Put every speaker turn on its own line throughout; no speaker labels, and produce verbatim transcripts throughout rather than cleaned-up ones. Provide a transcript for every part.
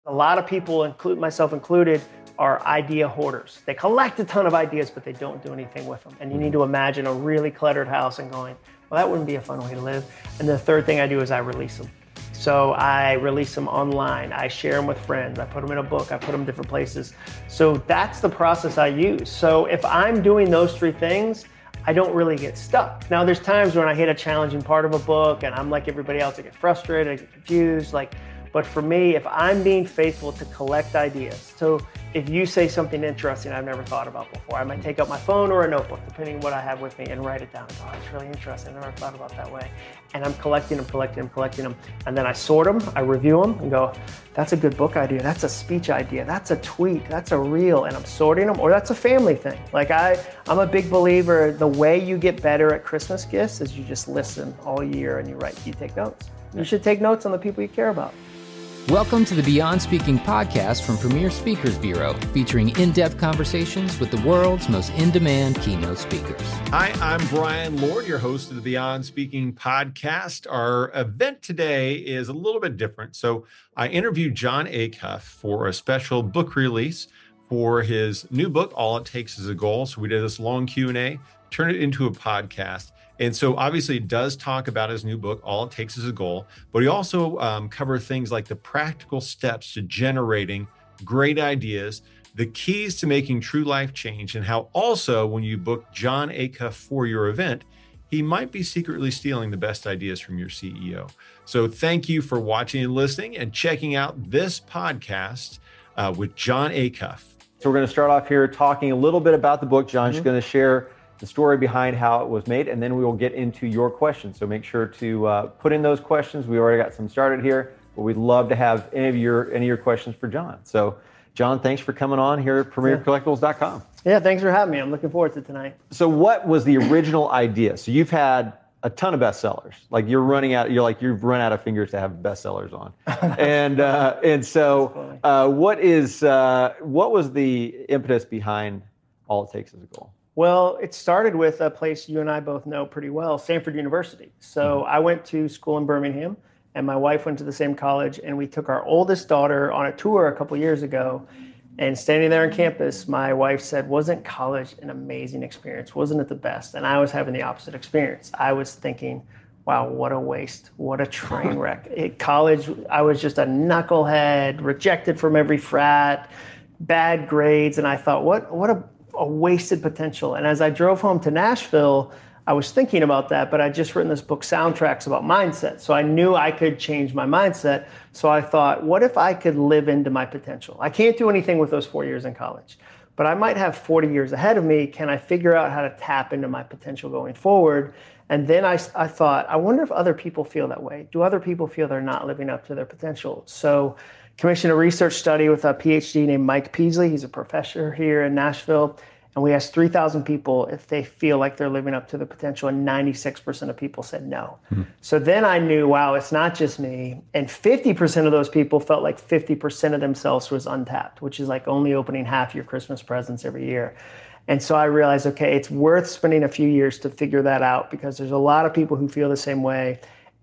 A lot of people, include myself included, are idea hoarders. They collect a ton of ideas, but they don't do anything with them. And you need to imagine a really cluttered house and going, well, that wouldn't be a fun way to live. And the third thing I do is I release them. So I release them online. I share them with friends. I put them in a book. I put them different places. So that's the process I use. So if I'm doing those three things, I don't really get stuck. Now there's times when I hit a challenging part of a book and I'm like everybody else, I get frustrated, I get confused. Like, but for me, if I'm being faithful to collect ideas, so if you say something interesting I've never thought about before, I might take out my phone or a notebook, depending on what I have with me, and write it down. Oh, it's really interesting. I never thought about that way. And I'm collecting them, collecting them, collecting them. And then I sort them, I review them and go, that's a good book idea. That's a speech idea. That's a tweet. That's a reel. And I'm sorting them, or that's a family thing. Like I, I'm a big believer, the way you get better at Christmas gifts is you just listen all year and you write, you take notes. You should take notes on the people you care about.
Welcome to the Beyond Speaking podcast from Premier Speakers Bureau, featuring in-depth conversations with the world's most in-demand keynote speakers.
Hi, I'm Brian Lord, your host of the Beyond Speaking podcast. Our event today is a little bit different. So I interviewed Jon Acuff for a special book release for his new book, All It Takes Is a Goal. So we did this long Q and A, turned it into a podcast. And so obviously it does talk about his new book, All It Takes Is a Goal, but he also um, covers things like the practical steps to generating great ideas, the keys to making true life change, and how also when you book Jon Acuff for your event, he might be secretly stealing the best ideas from your C E O. So thank you for watching and listening and checking out this podcast uh, with Jon Acuff.
So we're going to start off here talking a little bit about the book. Jon's mm-hmm. going to share the story behind how it was made, and then we will get into your questions. So make sure to uh, put in those questions. We already got some started here, but we'd love to have any of your any of your questions for Jon. So Jon, thanks for coming on here at premier collectibles dot com.
Yeah, thanks for having me. I'm looking forward to tonight.
So what was the original idea? So you've had a ton of bestsellers. Like you're running out, you're like, you've run out of fingers to have bestsellers on. and uh, and so uh, what is, uh, what was the impetus behind All It Takes Is a Goal?
Well, it started with a place you and I both know pretty well, Stanford University. So mm-hmm. I went to school in Birmingham, and my wife went to the same college, and we took our oldest daughter on a tour a couple years ago. And standing there on campus, my wife said, wasn't college an amazing experience? Wasn't it the best? And I was having the opposite experience. I was thinking, wow, what a waste. What a train wreck. At college, I was just a knucklehead, rejected from every frat, bad grades. And I thought, what, what a a wasted potential. And as I drove home to Nashville, I was thinking about that, but I'd just written this book, Soundtracks, about mindset. So I knew I could change my mindset. So I thought, what if I could live into my potential? I can't do anything with those four years in college, but I might have forty years ahead of me. Can I figure out how to tap into my potential going forward? And then I, I thought, I wonder if other people feel that way. Do other people feel they're not living up to their potential? So commissioned a research study with a P H D named Mike Peasley. He's a professor here in Nashville. And we asked three thousand people if they feel like they're living up to the potential, and ninety-six percent of people said no. Hmm. So then I knew, wow, it's not just me. And fifty percent of those people felt like fifty percent of themselves was untapped, which is like only opening half your Christmas presents every year. And so I realized, okay, it's worth spending a few years to figure that out, because there's a lot of people who feel the same way.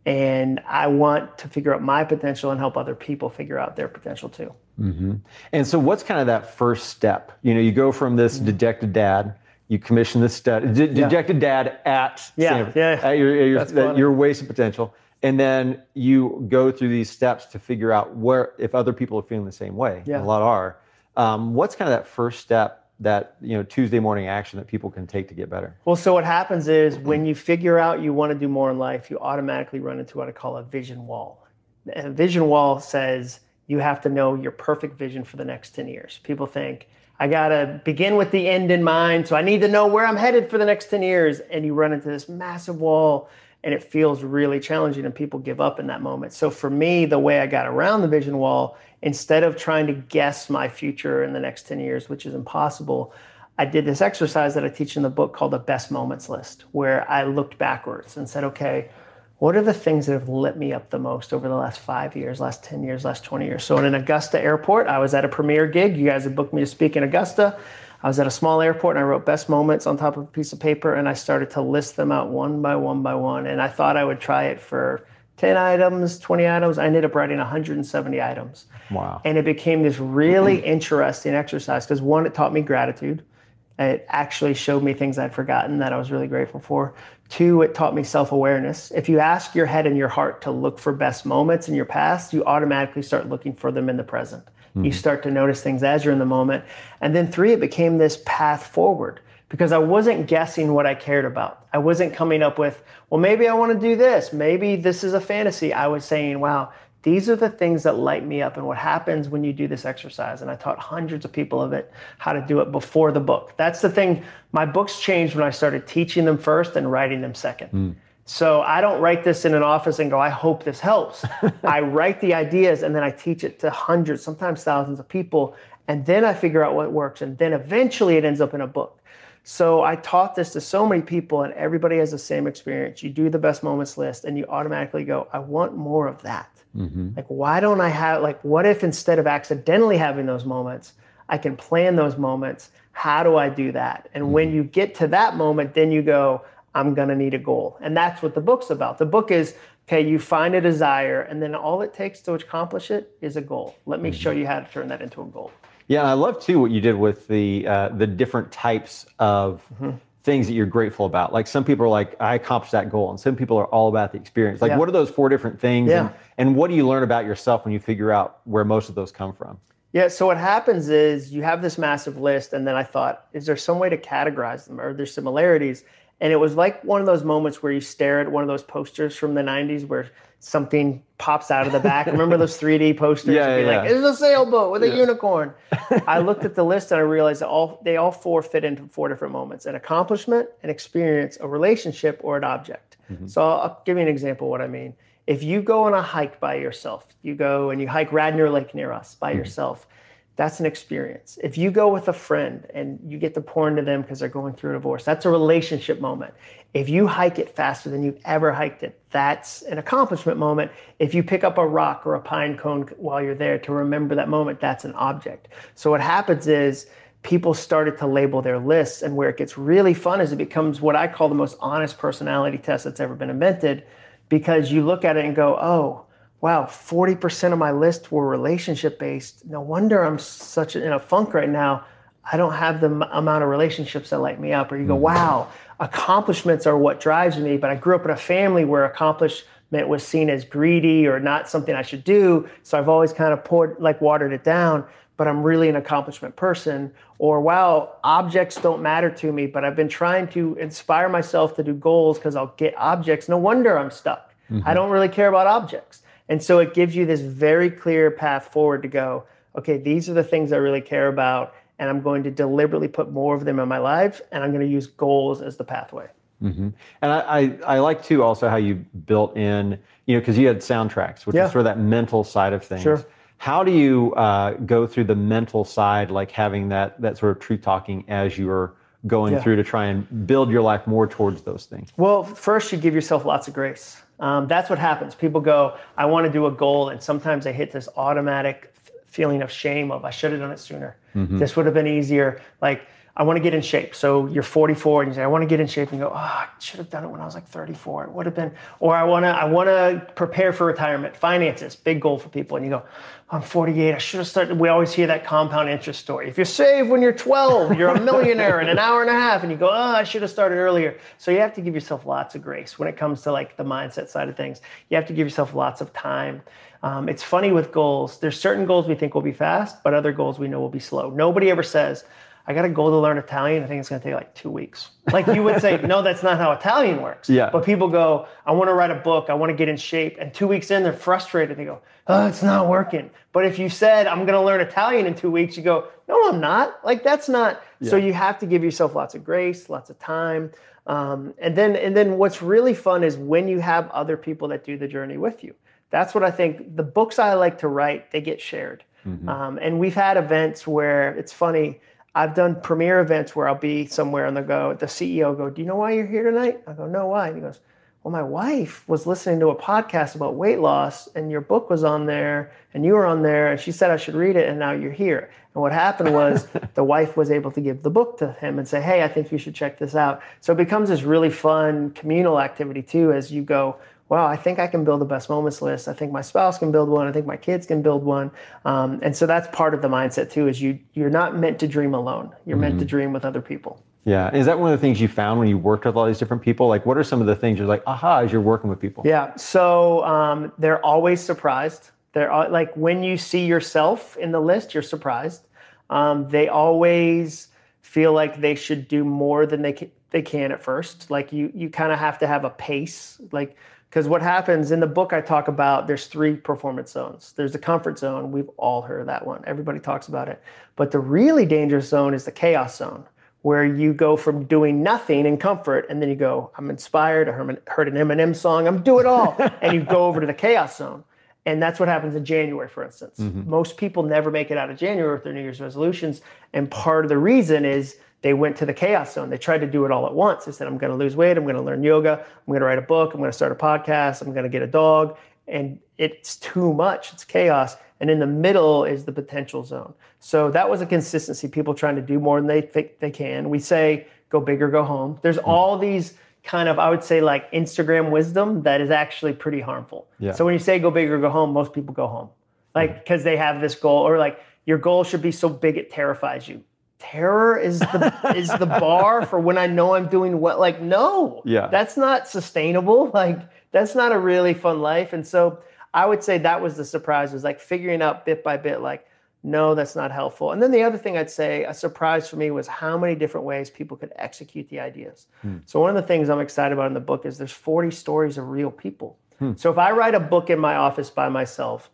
And I want to figure out my potential and help other people figure out their potential too.
Mm-hmm. And so what's kind of that first step? You know, you go from this mm-hmm. dejected dad, you commission this study, de- yeah. dejected dad at
yeah,
Stanford,
yeah.
at your, at your, your wasted potential. And then you go through these steps to figure out where, if other people are feeling the same way,
yeah.
and a lot are, um, what's kind of that first step, that, you know, Tuesday morning action that people can take to get better?
Well, so what happens is when you figure out you want to do more in life, you automatically run into what I call a vision wall. A vision wall says you have to know your perfect vision for the next ten years. People think, I got to begin with the end in mind, so I need to know where I'm headed for the next ten years. And you run into this massive wall, and it feels really challenging, and people give up in that moment. So for me, the way I got around the vision wall, instead of trying to guess my future in the next ten years, which is impossible, I did this exercise that I teach in the book called the best moments list, where I looked backwards and said, okay, what are the things that have lit me up the most over the last five years, last ten years, last twenty years? So in Augusta Airport, I was at a premier gig. You guys had booked me to speak in Augusta. I was at a small airport, and I wrote best moments on top of a piece of paper, and I started to list them out one by one by one. And I thought I would try it for ten items, twenty items. I ended up writing one hundred seventy items.
Wow.
And it became this really interesting exercise because one, it taught me gratitude. It actually showed me things I'd forgotten that I was really grateful for. Two, it taught me self-awareness. If you ask your head and your heart to look for best moments in your past, you automatically start looking for them in the present. Mm-hmm. You start to notice things as you're in the moment. And then three, it became this path forward because I wasn't guessing what I cared about. I wasn't coming up with, well, maybe I want to do this. Maybe this is a fantasy. I was saying, wow, these are the things that light me up and what happens when you do this exercise. And I taught hundreds of people of it, how to do it before the book. That's the thing. My books changed when I started teaching them first and writing them second. Mm. So I don't write this in an office and go, I hope this helps. I write the ideas and then I teach it to hundreds, sometimes thousands of people. And then I figure out what works. And then eventually it ends up in a book. So I taught this to so many people and everybody has the same experience. You do the best moments list and you automatically go, I want more of that. Mm-hmm. Like, why don't I have, like, what if instead of accidentally having those moments, I can plan those moments? How do I do that? And mm-hmm. when you get to that moment, then you go, I'm going to need a goal. And that's what the book's about. The book is, okay, you find a desire, and then all it takes to accomplish it is a goal. Let me mm-hmm. show you how to turn that into a goal.
Yeah, and I love, too, what you did with the uh, the different types of mm-hmm. things that you're grateful about. Like some people are like, I accomplished that goal. And some people are all about the experience. Like, yeah. what are those four different things?
Yeah.
And, and what do you learn about yourself when you figure out where most of those come from?
Yeah, so what happens is you have this massive list. And then I thought, is there some way to categorize them? Are there similarities? And it was like one of those moments where you stare at one of those posters from the nineties where something pops out of the back. Remember those three D posters?
Yeah,
You'd be
yeah.
like, it's a sailboat with
yeah.
a unicorn. I looked at the list and I realized that all they all four fit into four different moments: an accomplishment, an experience, a relationship, or an object. Mm-hmm. So I'll, I'll give you an example of what I mean. If you go on a hike by yourself, you go and you hike Radnor Lake near us by mm-hmm. yourself, that's an experience. If you go with a friend and you get to pour into them because they're going through a divorce, that's a relationship moment. If you hike it faster than you've ever hiked it, that's an accomplishment moment. If you pick up a rock or a pine cone while you're there to remember that moment, that's an object. So what happens is people started to label their lists, and where it gets really fun is it becomes what I call the most honest personality test that's ever been invented, because you look at it and go, oh, wow, forty percent of my list were relationship-based. No wonder I'm such in a funk right now. I don't have the m- amount of relationships that light me up. Or you go, wow, accomplishments are what drives me, but I grew up in a family where accomplishment was seen as greedy or not something I should do. So I've always kind of poured, like watered it down, but I'm really an accomplishment person. Or wow, objects don't matter to me, but I've been trying to inspire myself to do goals because I'll get objects. No wonder I'm stuck. Mm-hmm. I don't really care about objects. And so it gives you this very clear path forward to go, okay, these are the things I really care about, and I'm going to deliberately put more of them in my life, and I'm going to use goals as the pathway.
Mm-hmm. And I, I, I like, too, also how you built in, you know, because you had soundtracks, which yeah. is sort of that mental side of things.
Sure.
How do you uh, go through the mental side, like having that that sort of truth talking as you're going yeah. through to try and build your life more towards those things?
Well, first, you give yourself lots of grace. Um, that's what happens. People go, I want to do a goal, and sometimes they hit this automatic f- feeling of shame of, I should have done it sooner. Mm-hmm. This would have been easier. Like, I want to get in shape. So you're forty-four and you say, I want to get in shape, and you go, oh, I should have done it when I was like thirty-four. It would have been, or I want to, I want to prepare for retirement. Finances, big goal for people. And you go, I'm forty-eight. I should have started. We always hear that compound interest story. If you save when you're twelve, you're a millionaire in an hour and a half. And you go, oh, I should have started earlier. So you have to give yourself lots of grace when it comes to like the mindset side of things. You have to give yourself lots of time. Um, it's funny with goals. There's certain goals we think will be fast, but other goals we know will be slow. Nobody ever says, I got a goal to learn Italian. I think it's going to take like two weeks. Like you would say, no, that's not how Italian works.
Yeah.
But people go, I want to write a book. I want to get in shape. And two weeks in, they're frustrated. They go, oh, it's not working. But if you said, I'm going to learn Italian in two weeks, you go, no, I'm not. Like that's not. Yeah. So you have to give yourself lots of grace, lots of time. Um, and then, and then what's really fun is when you have other people that do the journey with you. That's what I think. The books I like to write, they get shared. Mm-hmm. Um, and we've had events where it's funny. I've done premiere events where I'll be somewhere and they'll go, the C E O will go, do you know why you're here tonight? I go, no, why? And he goes, well, my wife was listening to a podcast about weight loss and your book was on there and you were on there and she said I should read it and now you're here. And what happened was the wife was able to give the book to him and say, hey, I think you should check this out. So it becomes this really fun communal activity too, as you go, wow, I think I can build a best moments list. I think my spouse can build one. I think my kids can build one. Um, and so that's part of the mindset too, is you, you're not meant to dream alone. You're mm-hmm. meant to dream with other people.
Yeah. Is that one of the things you found when you worked with all these different people? Like, what are some of the things you're like, aha, as you're working with people?
Yeah. So um, they're always surprised. They're all, like, when you see yourself in the list, you're surprised. Um, they always feel like they should do more than they can, they can at first. Like you, you kind of have to have a pace. Like, because what happens in the book, I talk about, there's three performance zones. There's the comfort zone. We've all heard of that one. Everybody talks about it. But the really dangerous zone is the chaos zone, where you go from doing nothing in comfort, and then you go, I'm inspired, I heard an Eminem song, I'm do it all. And you go over to the chaos zone. And that's what happens in January, for instance. Mm-hmm. Most people never make it out of January with their New Year's resolutions. And part of the reason is they went to the chaos zone. They tried to do it all at once. They said, I'm going to lose weight. I'm going to learn yoga. I'm going to write a book. I'm going to start a podcast. I'm going to get a dog. And it's too much. It's chaos. And in the middle is the potential zone. So that was a consistency. People trying to do more than they think they can. We say, go big or go home. There's mm-hmm. all these kind of, I would say, like Instagram wisdom that is actually pretty harmful. Yeah. So when you say go big or go home, most people go home. Like, because they have this goal, or like your goal should be so big it terrifies you. Terror is the is the bar for when I know I'm doing what. Like, no,
yeah,
that's not sustainable. Like, that's not a really fun life. And so I would say that was the surprise, was like figuring out bit by bit, like, no, that's not helpful. And then the other thing I'd say, a surprise for me, was how many different ways people could execute the ideas. Hmm. So one of the things I'm excited about in the book is there's forty stories of real people. Hmm. So if I write a book in my office by myself,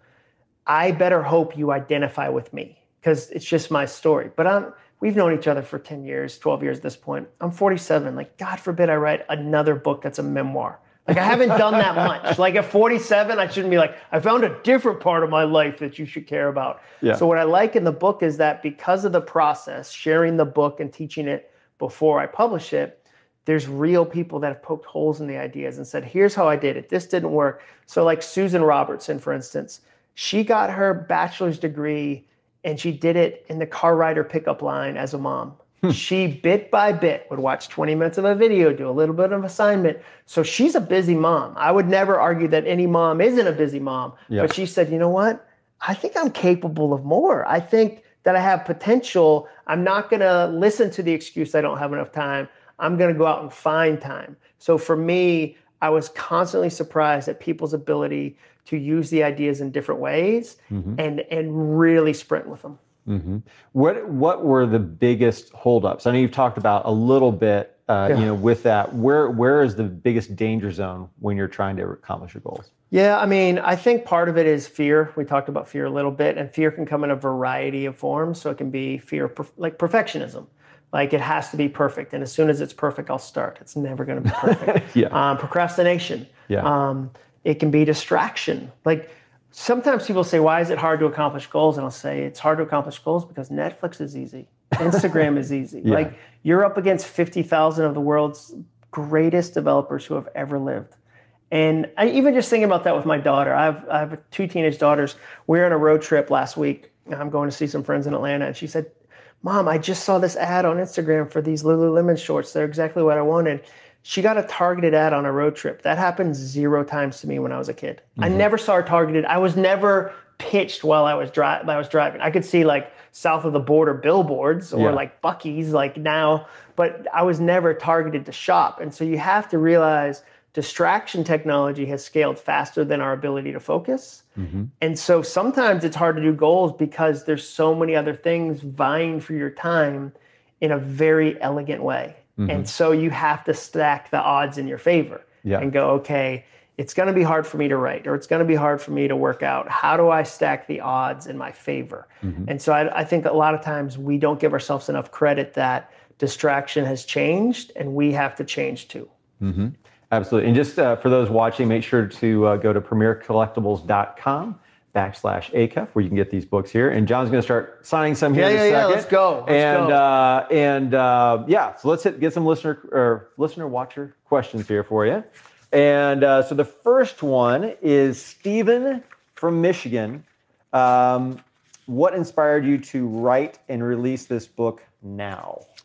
I better hope you identify with me, because it's just my story. But I'm, we've known each other for ten years, twelve years at this point. I'm forty-seven. Like, God forbid I write another book that's a memoir. Like, I haven't done that much. Like, at forty-seven, I shouldn't be like, I found a different part of my life that you should care about. Yeah. So what I like in the book is that because of the process, sharing the book and teaching it before I publish it, there's real people that have poked holes in the ideas and said, here's how I did it. This didn't work. So like Susan Robertson, for instance, she got her bachelor's degree and she did it in the car rider pickup line as a mom. She, bit by bit, would watch twenty minutes of a video, do a little bit of assignment. So she's a busy mom. I would never argue that any mom isn't a busy mom. Yep. But she said, you know what? I think I'm capable of more. I think that I have potential. I'm not going to listen to the excuse I don't have enough time. I'm going to go out and find time. So for me, I was constantly surprised at people's ability to use the ideas in different ways mm-hmm. and, and really sprint with them.
Mm-hmm. What what were the biggest holdups? I know you've talked about a little bit, uh, yeah. you know, with that. Where where is the biggest danger zone when you're trying to accomplish your goals?
Yeah, I mean, I think part of it is fear. We talked about fear a little bit, and fear can come in a variety of forms. So it can be fear, like perfectionism. Like, it has to be perfect, and as soon as it's perfect, I'll start. It's never going to be perfect. yeah. Um, procrastination. Yeah. Um, it can be distraction. Like, sometimes people say, why is it hard to accomplish goals? And I'll say, it's hard to accomplish goals because Netflix is easy. Instagram is easy. Yeah. Like, you're up against fifty thousand of the world's greatest developers who have ever lived. And I even just thinking about that with my daughter. I have, I have two teenage daughters. We were on a road trip last week. I'm going to see some friends in Atlanta. And she said, Mom, I just saw this ad on Instagram for these Lululemon shorts. They're exactly what I wanted. She got a targeted ad on a road trip. That happened zero times to me when I was a kid. Mm-hmm. I never saw her targeted. I was never pitched while I was, dri- I was driving. I could see like south of the border billboards or yeah. like Buc-ee's like now, but I was never targeted to shop. And so you have to realize distraction technology has scaled faster than our ability to focus. Mm-hmm. And so sometimes it's hard to do goals because there's so many other things vying for your time in a very elegant way. Mm-hmm. And so you have to stack the odds in your favor yeah. and go, okay, it's going to be hard for me to write, or it's going to be hard for me to work out. How do I stack the odds in my favor? Mm-hmm. And so I, I think a lot of times we don't give ourselves enough credit that distraction has changed and we have to change too.
Mm-hmm. Absolutely. And just uh, for those watching, make sure to uh, go to premier collectibles dot com backslash A C U F, where you can get these books here. And John's going to start signing some here
yeah,
in a
yeah,
second.
Yeah, let's go. Let's
and
go.
Uh, and uh, yeah, so let's hit, get some listener or listener watcher questions here for you. And uh, so the first one is Stephen from Michigan. Um, what inspired you to write and release this book now?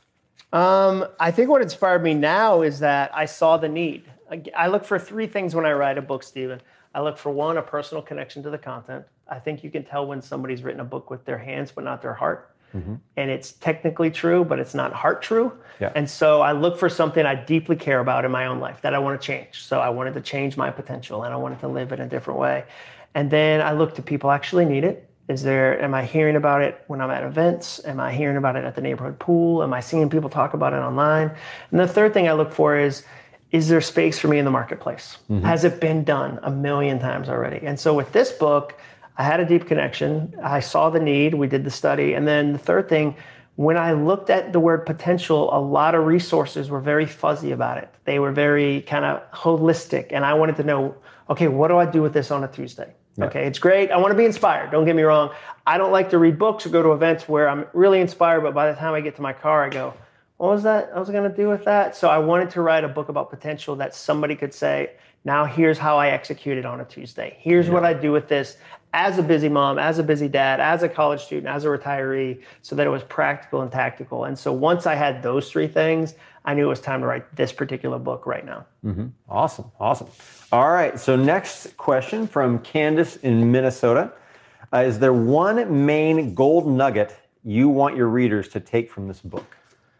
Um, I think what inspired me now is that I saw the need. I, I look for three things when I write a book, Stephen. I look for one, a personal connection to the content. I think you can tell when somebody's written a book with their hands, but not their heart. Mm-hmm. And it's technically true, but it's not heart true. Yeah. And so I look for something I deeply care about in my own life that I want to change. So I wanted to change my potential and I wanted to live in a different way. And then I look to people actually need it. Is there, am I hearing about it when I'm at events? Am I hearing about it at the neighborhood pool? Am I seeing people talk about it online? And the third thing I look for is, is there space for me in the marketplace? Mm-hmm. Has it been done a million times already? And so with this book, I had a deep connection. I saw the need. We did the study. And then the third thing, when I looked at the word potential, a lot of resources were very fuzzy about it. They were very kind of holistic. And I wanted to know, okay, what do I do with this on a Tuesday? Yeah. Okay, it's great. I want to be inspired. Don't get me wrong. I don't like to read books or go to events where I'm really inspired, but by the time I get to my car, I go, what was that I was going to do with that? So I wanted to write a book about potential that somebody could say, now here's how I execute it on a Tuesday. Here's yeah. what I do with this as a busy mom, as a busy dad, as a college student, as a retiree, so that it was practical and tactical. And so once I had those three things, I knew it was time to write this particular book right now.
Mm-hmm. Awesome. Awesome. All right. So next question from Candace in Minnesota. Uh, is there one main gold nugget you want your readers to take from this book?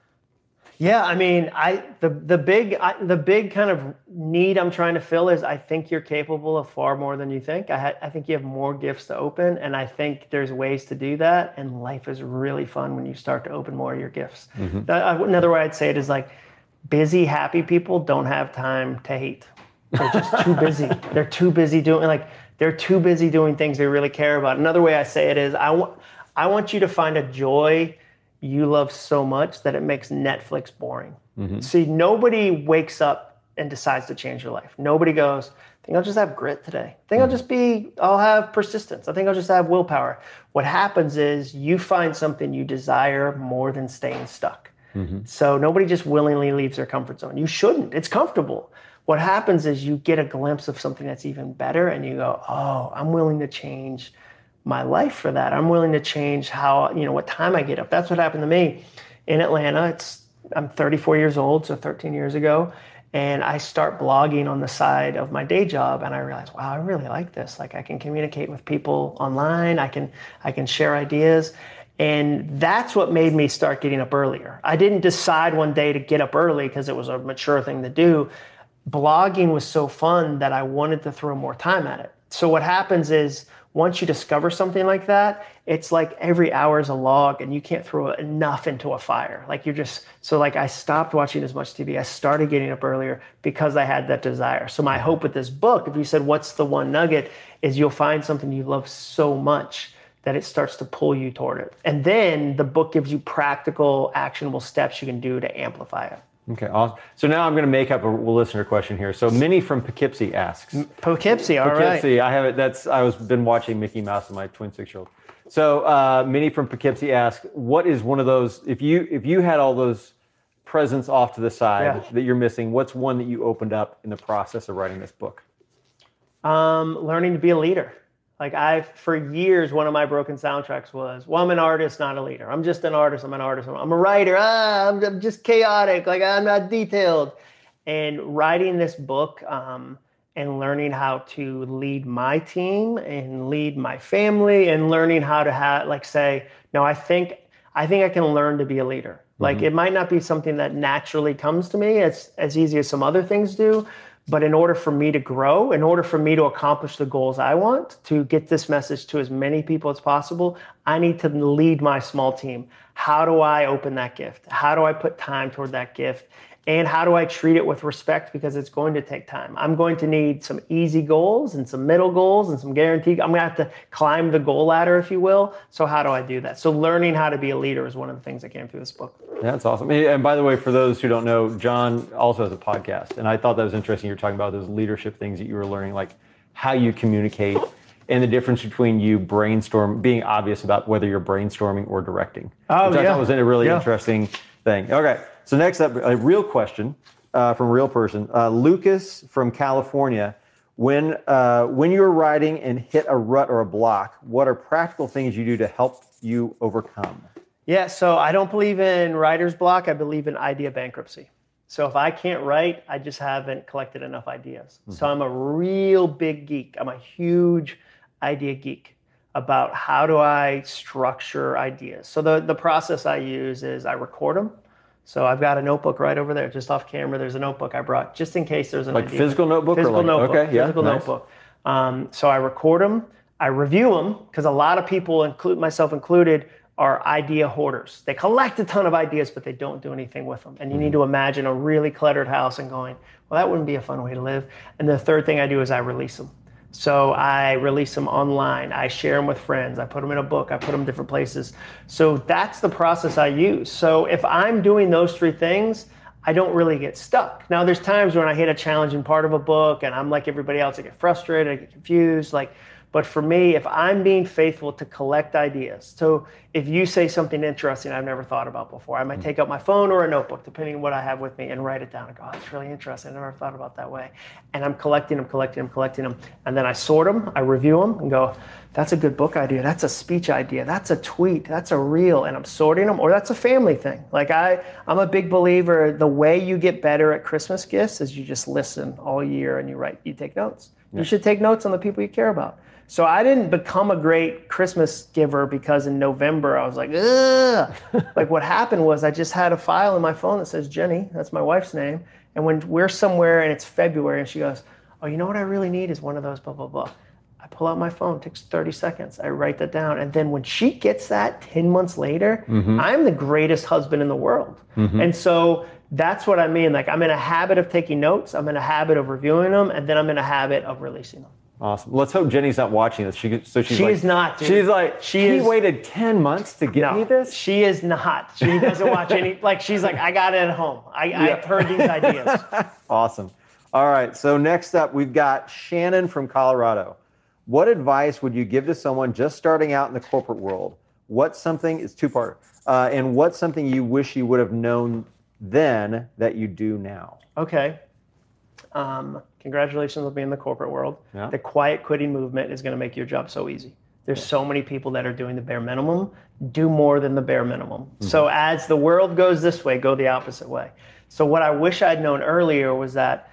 Yeah, I mean, I the the big I, the big kind of need I'm trying to fill is I think you're capable of far more than you think. I ha- I think you have more gifts to open, and I think there's ways to do that. And life is really fun when you start to open more of your gifts. Mm-hmm. Uh, another way I'd say it is like, busy, happy people don't have time to hate. They're just too busy. They're too busy doing like they're too busy doing things they really care about. Another way I say it is I want I want you to find a joy you love so much that it makes Netflix boring. Mm-hmm. See, nobody wakes up and decides to change their life. Nobody goes, I think I'll just have grit today. I think mm-hmm. I'll just be, I'll have persistence. I think I'll just have willpower. What happens is you find something you desire more than staying stuck. Mm-hmm. So nobody just willingly leaves their comfort zone. You shouldn't. It's comfortable. What happens is you get a glimpse of something that's even better and you go, oh, I'm willing to change my life for that. I'm willing to change how, you know, what time I get up. That's what happened to me in Atlanta. It's, I'm thirty-four years old, so thirteen years ago. And I start blogging on the side of my day job. And I realized, wow, I really like this. Like I can communicate with people online. I can, I can share ideas. And that's what made me start getting up earlier. I didn't decide one day to get up early because it was a mature thing to do. Blogging was so fun that I wanted to throw more time at it. So what happens is once you discover something like that, it's like every hour is a log and you can't throw enough into a fire. Like you're just, so like I stopped watching as much T V. I started getting up earlier because I had that desire. So my hope with this book, if you said, what's the one nugget, is you'll find something you love so much that it starts to pull you toward it. And then the book gives you practical, actionable steps you can do to amplify it.
Okay, awesome. So now I'm going to make up a listener question here. So Minnie from Poughkeepsie asks.
Poughkeepsie, all right.
Poughkeepsie, I have it. That's I was been watching Mickey Mouse with my twin six-year-old. So uh, Minnie from Poughkeepsie asks, what is one of those? If you if you had all those presents off to the side yeah. that you're missing, what's one that you opened up in the process of writing this book?
Um, learning to be a leader. Like I've, for years, one of my broken soundtracks was, well, I'm an artist, not a leader. I'm just an artist. I'm an artist. I'm a writer. Ah, I'm, I'm just chaotic. Like I'm not detailed. And writing this book um, and learning how to lead my team and lead my family and learning how to have, like say, no, I think, I think I can learn to be a leader. Like mm-hmm. it might not be something that naturally comes to me as, as easy as some other things do. But in order for me to grow, in order for me to accomplish the goals I want, to get this message to as many people as possible, I need to lead my small team. How do I open that gift? How do I put time toward that gift? And how do I treat it with respect? Because it's going to take time. I'm going to need some easy goals and some middle goals and some guaranteed. I'm going to have to climb the goal ladder, if you will. So how do I do that? So learning how to be a leader is one of the things that came through this book.
Yeah, that's awesome. And by the way, for those who don't know, John also has a podcast. And I thought that was interesting. You're talking about those leadership things that you were learning, like how you communicate and the difference between you brainstorm, being obvious about whether you're brainstorming or directing.
Oh,
which I
yeah.
thought was a really
yeah.
interesting thing. Okay. So next up, a real question uh, from a real person. Uh, Lucas from California. When uh, when you're writing and hit a rut or a block, what are practical things you do to help you overcome?
Yeah, so I don't believe in writer's block. I believe in idea bankruptcy. So if I can't write, I just haven't collected enough ideas. Mm-hmm. So I'm a real big geek. I'm a huge idea geek about how do I structure ideas. So the, the process I use is I record them. So I've got a notebook right over there, just off camera. There's a notebook I brought just in case there's an
like
idea.
Physical notebook?
Physical
or like,
notebook.
Okay, yeah,
physical
nice.
notebook. Um, so I record them. I review them because a lot of people, include myself included, are idea hoarders. They collect a ton of ideas, but they don't do anything with them. And you need to imagine a really cluttered house and going, well, that wouldn't be a fun way to live. And the third thing I do is I release them. So I release them online. I share them with friends. I put them in a book. I put them in different places. So that's the process I use. So if I'm doing those three things, I don't really get stuck. Now there's times when I hit a challenging part of a book and I'm like everybody else, I get frustrated, I get confused. Like, but for me, if I'm being faithful to collect ideas, so if you say something interesting I've never thought about before, I might take out my phone or a notebook, depending on what I have with me, and write it down and go, oh, that's really interesting. I never thought about that way. And I'm collecting them, collecting them, collecting them. And then I sort them, I review them and go, that's a good book idea. That's a speech idea. That's a tweet. That's a reel. And I'm sorting them, or that's a family thing. Like I, I'm a big believer, the way you get better at Christmas gifts is you just listen all year and you write, you take notes. Yeah. You should take notes on the people you care about. So I didn't become a great Christmas giver because in November I was like, ugh. Like what happened was I just had a file in my phone that says Jenny, that's my wife's name. And when we're somewhere and it's February and she goes, oh, you know what I really need is one of those blah, blah, blah. I pull out my phone, it takes thirty seconds. I write that down. And then when she gets that ten months later, mm-hmm. I'm the greatest husband in the world. Mm-hmm. And so that's what I mean. Like I'm in a habit of taking notes. I'm in a habit of reviewing them. And then I'm in a habit of releasing them.
Awesome. Let's hope Jenny's not watching this. She so she's
she
like,
is not. Dude.
She's like
she
he
is,
waited ten months to get
no,
me this.
She is not. She doesn't watch any. Like she's like, I got it at home. I, yeah. I've heard these ideas.
Awesome. All right. So next up, we've got Shannon from Colorado. What advice would you give to someone just starting out in the corporate world? What's something? It's two part. Uh, and what's something you wish you would have known then that you do now?
Okay. Um, congratulations on being in the corporate world. Yeah. The quiet quitting movement is going to make your job so easy. There's so many people that are doing the bare minimum. Do more than the bare minimum. Mm-hmm. So as the world goes this way, go the opposite way. So what I wish I'd known earlier was that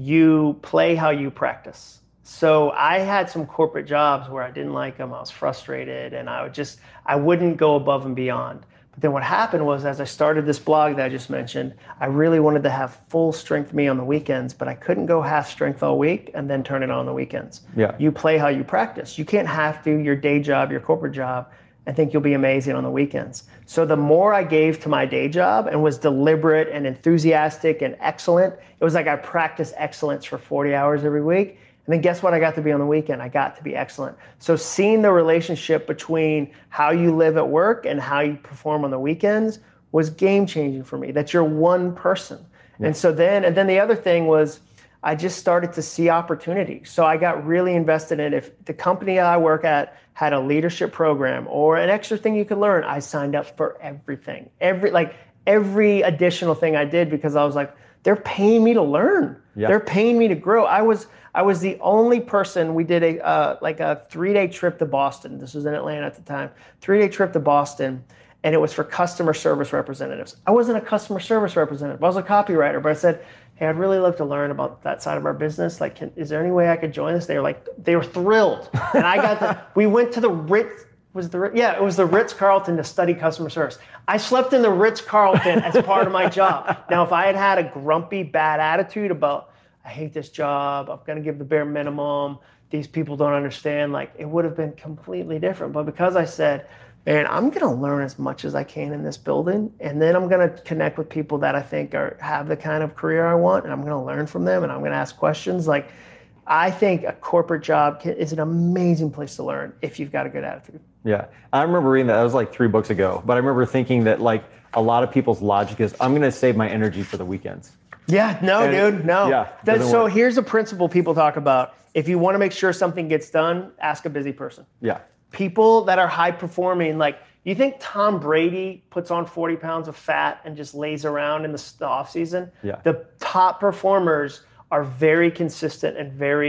you play how you practice. So I had some corporate jobs where I didn't like them. I was frustrated and I would just, I wouldn't go above and beyond. But then what happened was as I started this blog that I just mentioned, I really wanted to have full strength me on the weekends, but I couldn't go half strength all week and then turn it on the weekends. Yeah. You play how you practice. You can't have to your day job, your corporate job, and think you'll be amazing on the weekends. So the more I gave to my day job and was deliberate and enthusiastic and excellent, it was like I practiced excellence for forty hours every week. And then guess what I got to be on the weekend? I got to be excellent. So seeing the relationship between how you live at work and how you perform on the weekends was game changing for me, that you're one person. Yeah. And so then, and then the other thing was I just started to see opportunity. So I got really invested in if the company I work at had a leadership program or an extra thing you could learn, I signed up for everything. Every, like every additional thing I did because I was like, they're paying me to learn. Yeah. They're paying me to grow. I was I was the only person, we did a uh, like a three-day trip to Boston. This was in Atlanta at the time. Three-day trip to Boston, and it was for customer service representatives. I wasn't a customer service representative. I was a copywriter, but I said, hey, I'd really love to learn about that side of our business. Like, can, is there any way I could join this? They were like, they were thrilled. And I got the, we went to the Ritz, was the, yeah, it was the Ritz-Carlton to study customer service. I slept in the Ritz-Carlton as part of my job. Now, if I had had a grumpy, bad attitude about, I hate this job, I'm gonna give the bare minimum, these people don't understand, like it would have been completely different. But because I said, man, I'm gonna learn as much as I can in this building, and then I'm gonna connect with people that I think are have the kind of career I want, and I'm gonna learn from them, and I'm gonna ask questions. Like, I think a corporate job can, is an amazing place to learn if you've got a good attitude.
Yeah, I remember reading that. That was like three books ago. But I remember thinking that like a lot of people's logic is, I'm gonna save my energy for the weekends.
Yeah, no, and dude, no.
Yeah,
that, so work. Here's a principle people talk about. If you want to make sure something gets done, ask a busy person.
Yeah.
People that are high performing, like, you think Tom Brady puts on forty pounds of fat and just lays around in the, the off season?
Yeah.
The top performers are very consistent and very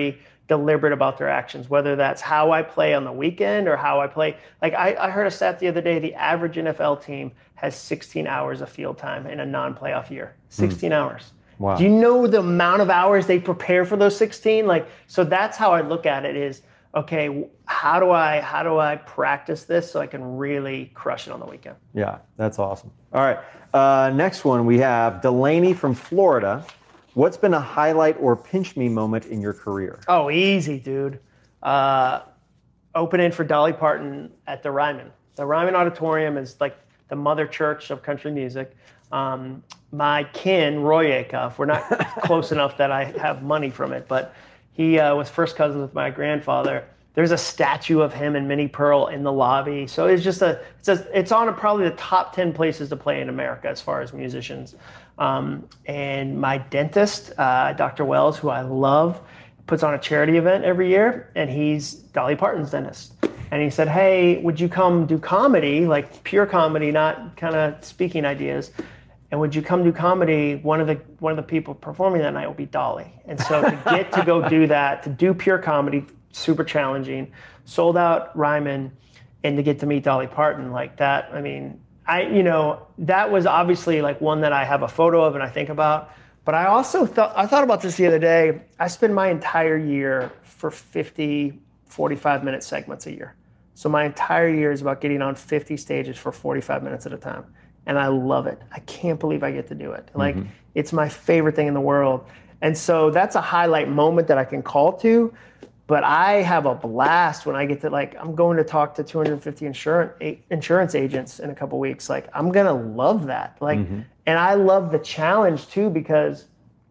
deliberate about their actions, whether that's how I play on the weekend or how I play. Like I, I heard a stat the other day, the average N F L team has sixteen hours of field time in a non-playoff year. sixteen mm. hours.
Wow.
Do you know the amount of hours they prepare for those sixteen? Like, so that's how I look at it is, okay, how do I how do I practice this so I can really crush it on the weekend?
Yeah, that's awesome. All right, uh, next one we have Delaney from Florida. What's been a highlight or pinch me moment in your career?
Oh, easy, dude. Uh, opening for Dolly Parton at the Ryman. The Ryman Auditorium is like the mother church of country music. Um, my kin, Roy Acuff, we're not close enough that I have money from it, but he uh, was first cousins with my grandfather. There's a statue of him and Minnie Pearl in the lobby. So it's just a, it's a, it's on a, probably the top ten places to play in America as far as musicians. Um, and my dentist, uh, Doctor Wells, who I love, puts on a charity event every year, and he's Dolly Parton's dentist. And he said, hey, would you come do comedy, like pure comedy, not kind of speaking ideas? And would you come do comedy? One of the one of the people performing that night will be Dolly. And so to get to go do that, to do pure comedy, super challenging, sold out Ryman, and to get to meet Dolly Parton like that, I mean, I you know, that was obviously like one that I have a photo of and I think about. But I also thought I thought about this the other day. I spend my entire year for fifty, forty-five minute segments a year. So my entire year is about getting on fifty stages for forty-five minutes at a time. And I love it. I can't believe I get to do it. Like, mm-hmm. It's my favorite thing in the world. And so that's a highlight moment that I can call to. But I have a blast when I get to, like, I'm going to talk to two hundred fifty insurance insurance agents in a couple weeks. Like, I'm going to love that. Like, mm-hmm. And I love the challenge too, because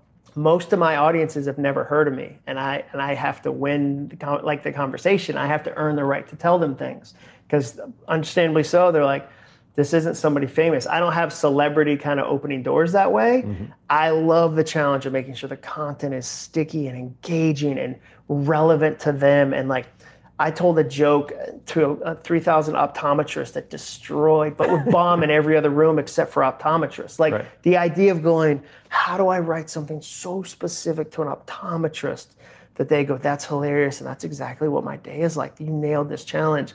most of my audiences have never heard of me, and I and I have to win the, like the conversation. I have to earn the right to tell them things, because understandably so, they're like, this isn't somebody famous. I don't have celebrity kind of opening doors that way. Mm-hmm. I love the challenge of making sure the content is sticky and engaging and relevant to them. And like, I told a joke to a three thousand optometrist that destroyed, but would bomb in every other room except for optometrists. Like, right. The idea of going, how do I write something so specific to an optometrist that they go, that's hilarious, and that's exactly what my day is like. You nailed this challenge.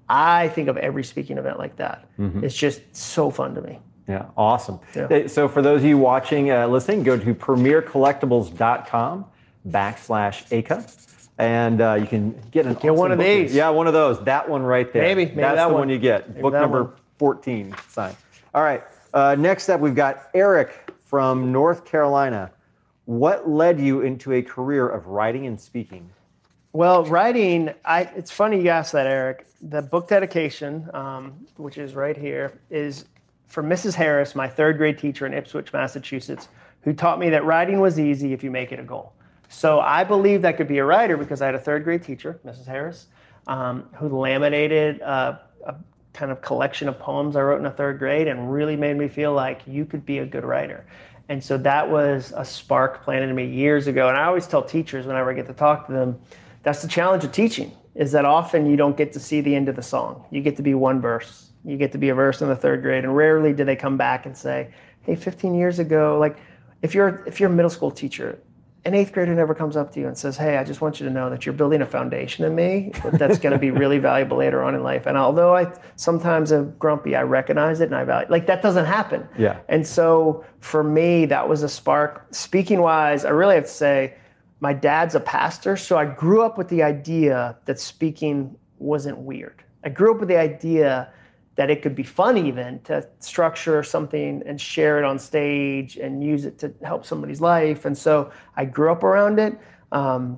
I think of every speaking event like that. Mm-hmm. It's just so fun to me.
Yeah, awesome.
Yeah.
So for those of you watching, uh, listening, go to premier collectibles dot com backslash Acuff. And uh, you can get an
get awesome one of
book.
these.
Yeah, one of those. That one right there.
Maybe, maybe
That's
that
the
one.
one you get.
Maybe
book number
one.
fourteen signed. All right. Uh, next up, we've got Eric from North Carolina. What led you into a career of writing and speaking?
Well, writing, I, it's funny you asked that, Eric. The book dedication, um, which is right here, is for Missus Harris, my third grade teacher in Ipswich, Massachusetts, who taught me that writing was easy if you make it a goal. So I believed I could be a writer because I had a third grade teacher, Missus Harris, um, who laminated a, a kind of collection of poems I wrote in the third grade and really made me feel like you could be a good writer. And so that was a spark planted in me years ago. And I always tell teachers whenever I get to talk to them, that's the challenge of teaching, is that often you don't get to see the end of the song. You get to be one verse. You get to be a verse in the third grade. And rarely do they come back and say, hey, fifteen years ago, like if you're if you're a middle school teacher, an eighth grader never comes up to you and says, hey, I just want you to know that you're building a foundation in me that's going to be really valuable later on in life. And although I sometimes am grumpy, I recognize it and I value it. Like, that doesn't happen.
Yeah.
And so for me, that was a spark. Speaking wise, I really have to say, my dad's a pastor, so I grew up with the idea that speaking wasn't weird. I grew up with the idea that it could be fun even to structure something and share it on stage and use it to help somebody's life. And so I grew up around it. Um,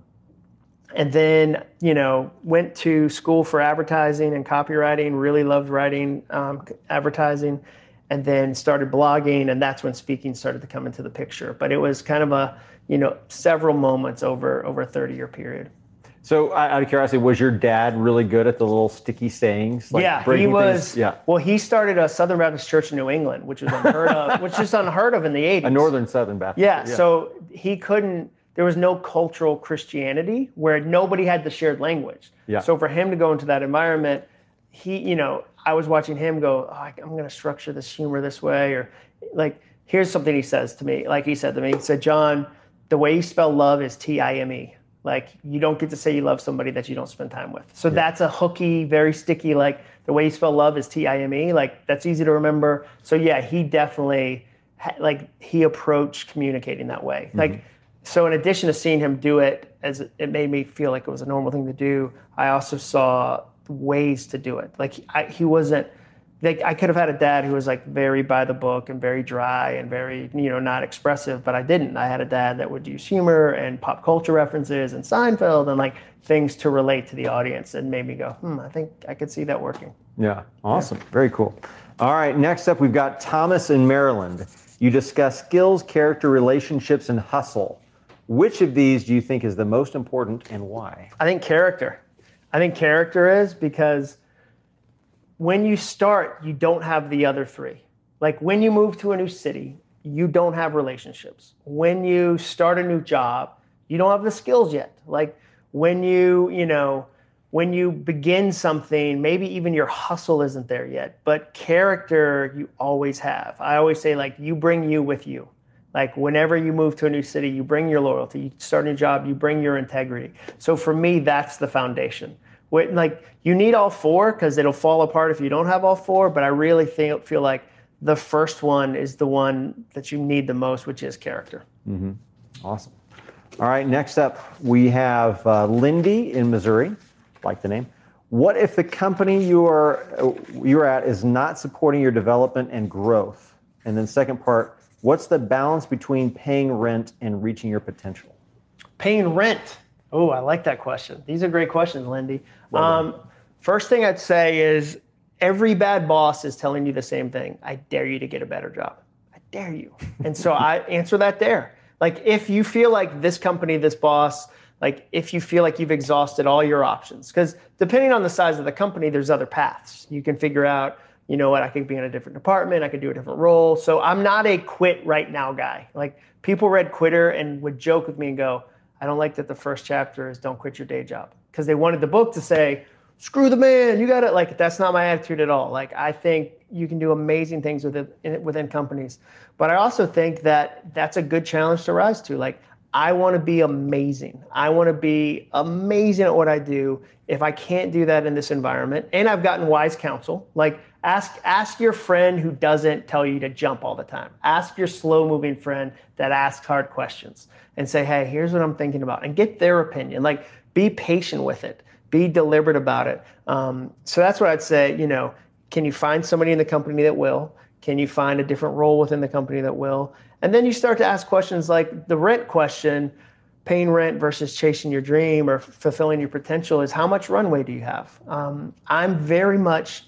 and then, you know, went to school for advertising and copywriting, really loved writing um, advertising, and then started blogging. And that's when speaking started to come into the picture. But it was kind of a, you know, several moments over, over a thirty year period.
So out of curiosity, was your dad really good at the little sticky sayings? Like
yeah, he was.
Things? Yeah.
Well, he started a Southern Baptist church in New England, which was unheard of, which is unheard of in the eighties.
A Northern Southern Baptist.
Yeah, yeah. So he couldn't, there was no cultural Christianity where nobody had the shared language.
Yeah.
So for him to go into that environment, he, you know, I was watching him go, oh, I'm going to structure this humor this way. Or like, here's something he says to me. Like he said to me, he said, John, the way you spell love is T I M E. Like, you don't get to say you love somebody that you don't spend time with. So yeah. that's a hooky, very sticky, like the way you spell love is T I M E, like that's easy to remember. So yeah, he definitely, like he approached communicating that way. Mm-hmm. Like, so in addition to seeing him do it, as it made me feel like it was a normal thing to do, I also saw ways to do it. Like I, he wasn't, like I could have had a dad who was like very by the book and very dry and very, you know, not expressive, but I didn't. I had a dad that would use humor and pop culture references and Seinfeld and like things to relate to the audience, and made me go, hmm, I think I could see that working.
Yeah, awesome. Yeah. Very cool. All right, next up, we've got Thomas in Maryland. You discuss skills, character, relationships, and hustle. Which of these do you think is the most important and why?
I think character. I think character is because when you start, you don't have the other three. Like when you move to a new city, you don't have relationships. When you start a new job, you don't have the skills yet. Like when you, you know, when you begin something, maybe even your hustle isn't there yet, but character you always have. I always say, like, you bring you with you. Like whenever you move to a new city, you bring your loyalty. You start a new job, you bring your integrity. So for me, that's the foundation. Like you need all four because it'll fall apart if you don't have all four. But I really think, feel like the first one is the one that you need the most, which is character.
Mm-hmm. Awesome. All right, next up we have uh, Lindy in Missouri. Like the name. What if the company you are you're at is not supporting your development and growth? And then second part, what's the balance between paying rent and reaching your potential?
Paying rent. Oh, I like that question. These are great questions, Lindy. Well um, first thing I'd say is every bad boss is telling you the same thing. I dare you to get a better job. I dare you. And so I answer that there. Like if you feel like this company, this boss, like if you feel like you've exhausted all your options, because depending on the size of the company, there's other paths. You can figure out, you know what, I could be in a different department, I could do a different role. So I'm not a quit right now guy. Like people read Quitter and would joke with me and go, I don't like that the first chapter is don't quit your day job. Because they wanted the book to say, screw the man, you got it. Like that's not my attitude at all. Like I think you can do amazing things within, within companies. But I also think that that's a good challenge to rise to. Like I want to be amazing. I want to be amazing at what I do. If I can't do that in this environment, and I've gotten wise counsel, like ask ask your friend who doesn't tell you to jump all the time. Ask your slow-moving friend that asks hard questions and say, hey, here's what I'm thinking about, and get their opinion. Like be patient with it. Be deliberate about it. Um, so that's what I'd say, you know, can you find somebody in the company that will? Can you find a different role within the company that will? And then you start to ask questions like the rent question, paying rent versus chasing your dream or fulfilling your potential is how much runway do you have? Um, I'm very much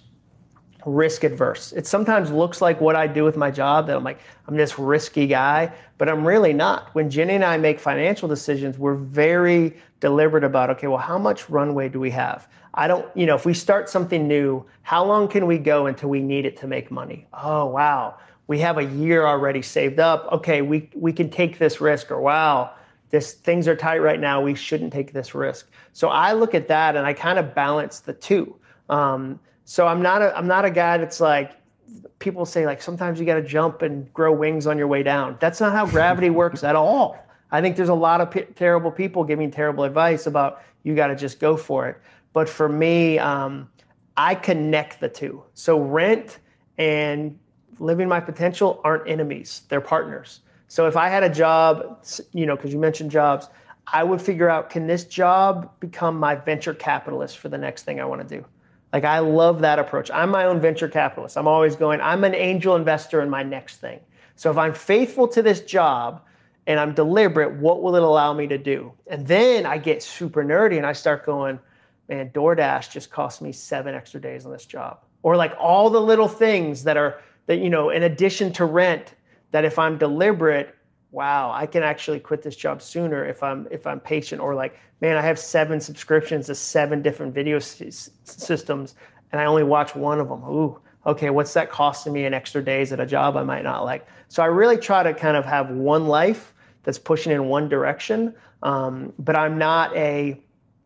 risk adverse. It sometimes looks like what I do with my job that I'm like, I'm this risky guy, but I'm really not. When Jenny and I make financial decisions, we're very deliberate about, okay, well, how much runway do we have? I don't, you know, if we start something new, how long can we go until we need it to make money? Oh, wow. We have a year already saved up. Okay, we, we can take this risk, or wow, this things are tight right now. We shouldn't take this risk. So I look at that and I kind of balance the two. Um, so I'm not a, I'm not a guy that's like, people say like, sometimes you got to jump and grow wings on your way down. That's not how gravity works at all. I think there's a lot of p- terrible people giving terrible advice about you got to just go for it. But for me, um, I connect the two. So rent and living my potential aren't enemies, they're partners. So if I had a job, you know, because you mentioned jobs, I would figure out, can this job become my venture capitalist for the next thing I want to do? Like, I love that approach. I'm my own venture capitalist. I'm always going, I'm an angel investor in my next thing. So if I'm faithful to this job and I'm deliberate, what will it allow me to do? And then I get super nerdy and I start going, man, DoorDash just cost me seven extra days on this job. Or like all the little things that are, that, you know, in addition to rent, that if I'm deliberate, wow, I can actually quit this job sooner if I'm if I'm patient. Or like, man, I have seven subscriptions to seven different video s- systems and I only watch one of them. Ooh, okay, what's that costing me in extra days at a job I might not like? So I really try to kind of have one life that's pushing in one direction, um, but I'm not a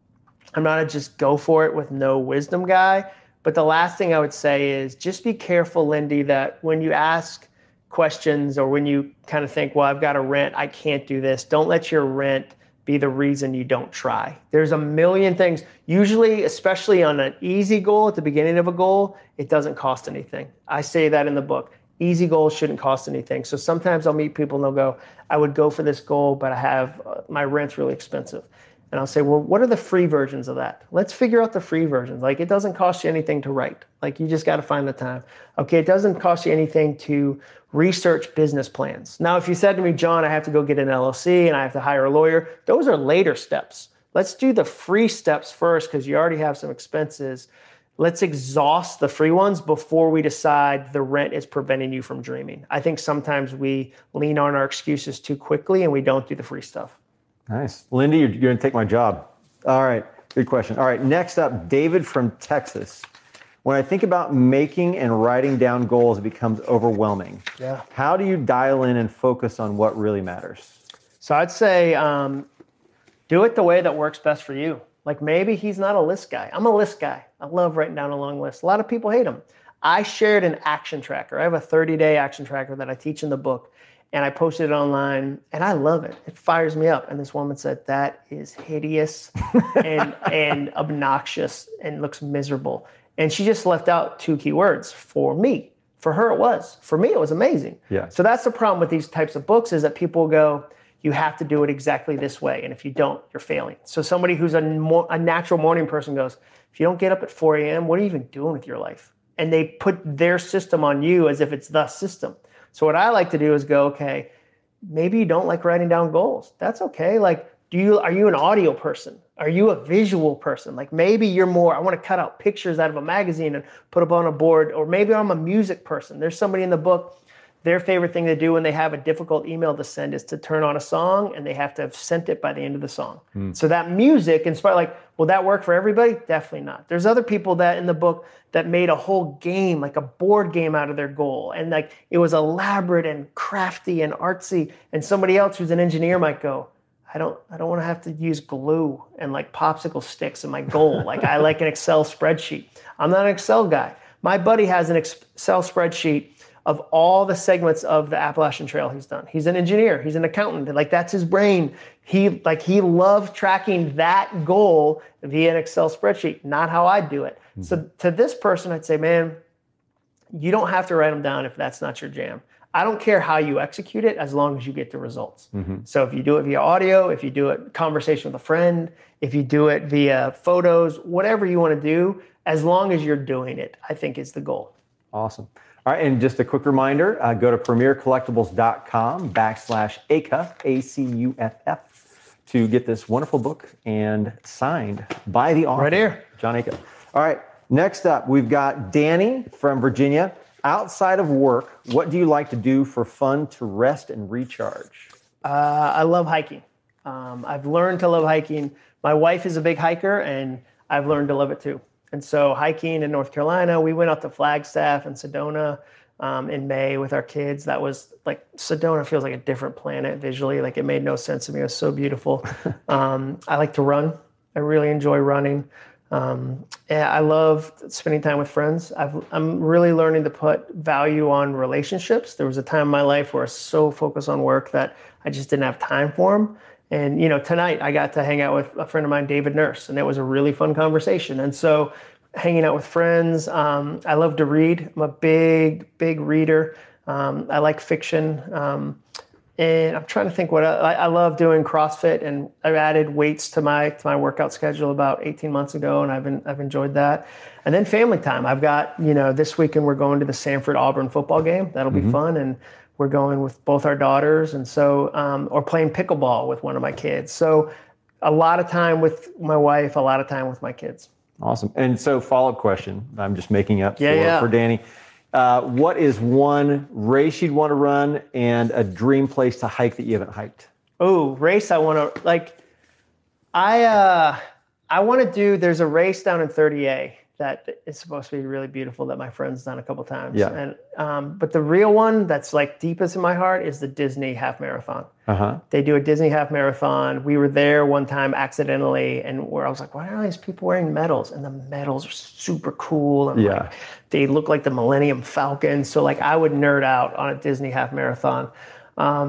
I'm not a just go for it with no wisdom guy. But the last thing I would say is just be careful, Lindy, that when you ask questions or when you kind of think, well, I've got a rent, I can't do this. Don't let your rent be the reason you don't try. There's a million things. Usually, especially on an easy goal at the beginning of a goal, it doesn't cost anything. I say that in the book. Easy goals shouldn't cost anything. So sometimes I'll meet people and they'll go, I would go for this goal, but I have, uh, my rent's really expensive. And I'll say, well, what are the free versions of that? Let's figure out the free versions. Like, it doesn't cost you anything to write. Like, you just got to find the time. Okay, it doesn't cost you anything to research business plans. Now, if you said to me, John, I have to go get an L L C and I have to hire a lawyer, those are later steps. Let's do the free steps first because you already have some expenses. Let's exhaust the free ones before we decide the rent is preventing you from dreaming. I think sometimes we lean on our excuses too quickly and we don't do the free stuff.
Nice. Lindy, you're, you're going to take my job. All right. Good question. All right. Next up, David from Texas. When I think about making and writing down goals, it becomes overwhelming.
Yeah.
How do you dial in and focus on what really matters?
So I'd say um, do it the way that works best for you. Like, maybe he's not a list guy. I'm a list guy. I love writing down a long list. A lot of people hate them. I shared an action tracker. I have a thirty-day action tracker that I teach in the book. And I posted it online, and I love it. It fires me up. And this woman said, that is hideous and, and obnoxious and looks miserable. And she just left out two key words. For me. For her, it was. For me, it was amazing.
Yeah.
So that's the problem with these types of books is that people go, you have to do it exactly this way. And if you don't, you're failing. So somebody who's a, mo- a natural morning person goes, if you don't get up at four a.m., what are you even doing with your life? And they put their system on you as if it's the system. So what I like to do is go, okay, maybe you don't like writing down goals. That's okay. Like, do you, are you an audio person? Are you a visual person? Like, maybe you're more, I want to cut out pictures out of a magazine and put up on a board, or maybe I'm a music person. There's somebody in the book, their favorite thing to do when they have a difficult email to send is to turn on a song, and they have to have sent it by the end of the song. Mm. So that music inspired, like, will that work for everybody? Definitely not. There's other people that in the book that made a whole game, like a board game out of their goal. And like, it was elaborate and crafty and artsy. And somebody else who's an engineer might go, I don't, I don't want to have to use glue and like popsicle sticks in my goal. Like, I like an Excel spreadsheet. I'm not an Excel guy. My buddy has an Excel spreadsheet of all the segments of the Appalachian Trail he's done. He's an engineer. He's an accountant. Like, that's his brain. He like he loved tracking that goal via an Excel spreadsheet, not how I do it. Mm-hmm. So to this person, I'd say, man, you don't have to write them down if that's not your jam. I don't care how you execute it as long as you get the results. Mm-hmm. So if you do it via audio, if you do it conversation with a friend, if you do it via photos, whatever you want to do, as long as you're doing it, I think is the goal.
Awesome. All right, and just a quick reminder, uh, go to premier collectibles dot com backslash A C U F, A C U F F, to get this wonderful book and signed by the author.
Right here.
Jon Acuff. All right, next up, we've got Danny from Virginia. Outside of work, what do you like to do for fun to rest and recharge?
Uh, I love hiking. Um, I've learned to love hiking. My wife is a big hiker, and I've learned to love it too. And so hiking in North Carolina, we went out to Flagstaff and Sedona um, in May with our kids. That was like, Sedona feels like a different planet visually. Like, it made no sense to me. It was so beautiful. um, I like to run. I really enjoy running. Um, and I love spending time with friends. I've, I'm really learning to put value on relationships. There was a time in my life where I was so focused on work that I just didn't have time for them. And, you know, tonight I got to hang out with a friend of mine, David Nurse, and it was a really fun conversation. And so hanging out with friends, um, I love to read. I'm a big, big reader. Um, I like fiction. Um, and I'm trying to think what I, I love doing CrossFit, and I've added weights to my to my workout schedule about eighteen months ago, and I've been, I've enjoyed that. And then family time. I've got, you know, this weekend we're going to the Sanford Auburn football game. That'll be mm-hmm. fun. And we're going with both our daughters, and so, um, or playing pickleball with one of my kids. So a lot of time with my wife, a lot of time with my kids.
Awesome. And so follow-up question, I'm just making up
yeah,
for,
yeah.
for Danny. Uh, what is one race you'd want to run and a dream place to hike that you haven't hiked?
Oh, race I want to, like, I, uh, I want to do, there's a race down in thirty A that is supposed to be really beautiful that my friend's done a couple times.
Yeah.
And um, but the real one that's like deepest in my heart is the Disney half marathon. Uh-huh. They do a Disney half marathon. We were there one time accidentally, and where I was like, why are all these people wearing medals? And the medals are super cool, and
yeah.
like, they look like the Millennium Falcon. So like, I would nerd out on a Disney half marathon. Um,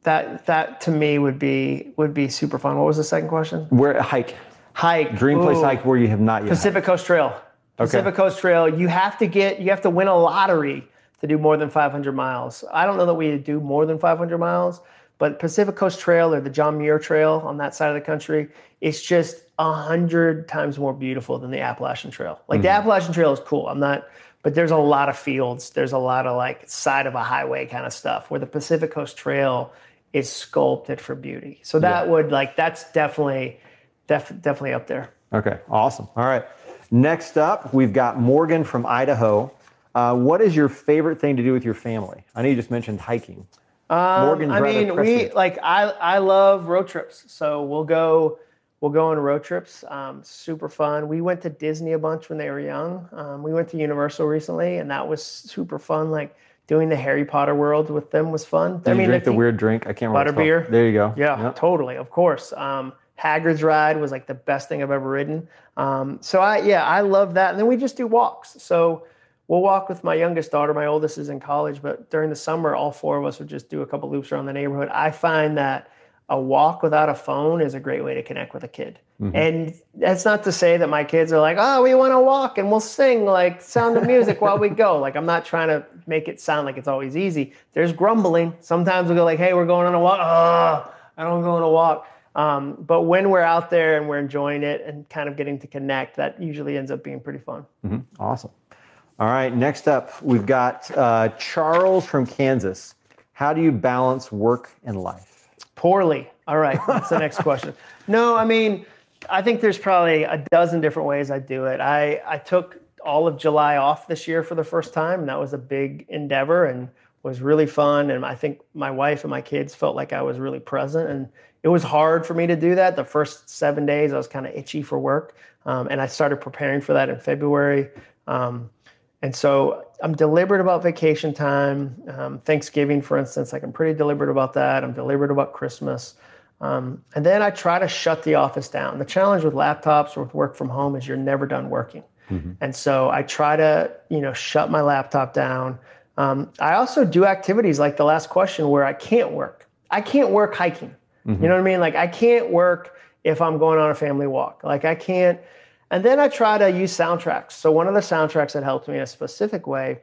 That that to me would be would be super fun. What was the second question?
Where hike?
Hike.
Dream place
Ooh.
hike where you have not yet.
Pacific
hiked.
Coast Trail.
Okay.
Pacific Coast Trail. You have to get you have to win a lottery to do more than five hundred miles. I don't know that we do more than five hundred miles, but Pacific Coast Trail or the John Muir Trail on that side of the country, it's just a hundred times more beautiful than the Appalachian Trail. Like mm-hmm. the Appalachian Trail is cool. I'm not, but there's a lot of fields. There's a lot of like side of a highway kind of stuff where the Pacific Coast Trail is sculpted for beauty. So that yeah. would like, that's definitely, def, definitely up there.
Okay. Awesome. All right. Next up, we've got Morgan from Idaho. Uh, what is your favorite thing to do with your family? I know you just mentioned hiking.
Um, Morgan's I mean, we like I I love road trips. So we'll go we'll go on road trips. Um, super fun. We went to Disney a bunch when they were young. Um, we went to Universal recently, and that was super fun. Like doing the Harry Potter world with them was fun.
Did I mean, you drink the weird drink? I can't remember.
Butterbeer.
There you go.
Yeah,
yep.
totally. Of course. Um, Hagrid's ride was like the best thing I've ever ridden. Um, so I yeah I love that. And then we just do walks. So we'll walk with my youngest daughter. My oldest is in college, but during the summer, all four of us would just do a couple loops around the neighborhood. I find that a walk without a phone is a great way to connect with a kid. Mm-hmm. And that's not to say that my kids are like, oh, we want to walk and we'll sing like Sound of Music while we go. Like, I'm not trying to make it sound like it's always easy. There's grumbling. Sometimes we'll go like, hey, we're going on a walk. Oh, I don't go on a walk. Um, but when we're out there and we're enjoying it and kind of getting to connect, that usually ends up being pretty fun.
Mm-hmm. Awesome. All right, next up, we've got uh, Charles from Kansas. How do you balance work and life?
Poorly. All right, that's the next question. No, I mean, I think there's probably a dozen different ways I do it. I, I took all of July off this year for the first time, and that was a big endeavor and was really fun. And I think my wife and my kids felt like I was really present. And it was hard for me to do that. The first seven days, I was kind of itchy for work. Um, and I started preparing for that in February. Um, And so I'm deliberate about vacation time. Um, Thanksgiving, for instance, like I'm pretty deliberate about that. I'm deliberate about Christmas. Um, and then I try to shut the office down. The challenge with laptops or with work from home is you're never done working. Mm-hmm. And so I try to, you know, shut my laptop down. Um, I also do activities like the last question where I can't work. I can't work hiking. Mm-hmm. You know what I mean? Like I can't work if I'm going on a family walk. Like I can't. And then I try to use soundtracks. So one of the soundtracks that helped me in a specific way,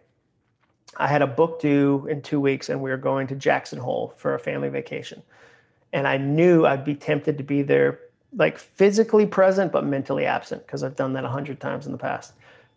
I had a book due in two weeks and we were going to Jackson Hole for a family vacation. And I knew I'd be tempted to be there, like physically present, but mentally absent because I've done that a hundred times in the past.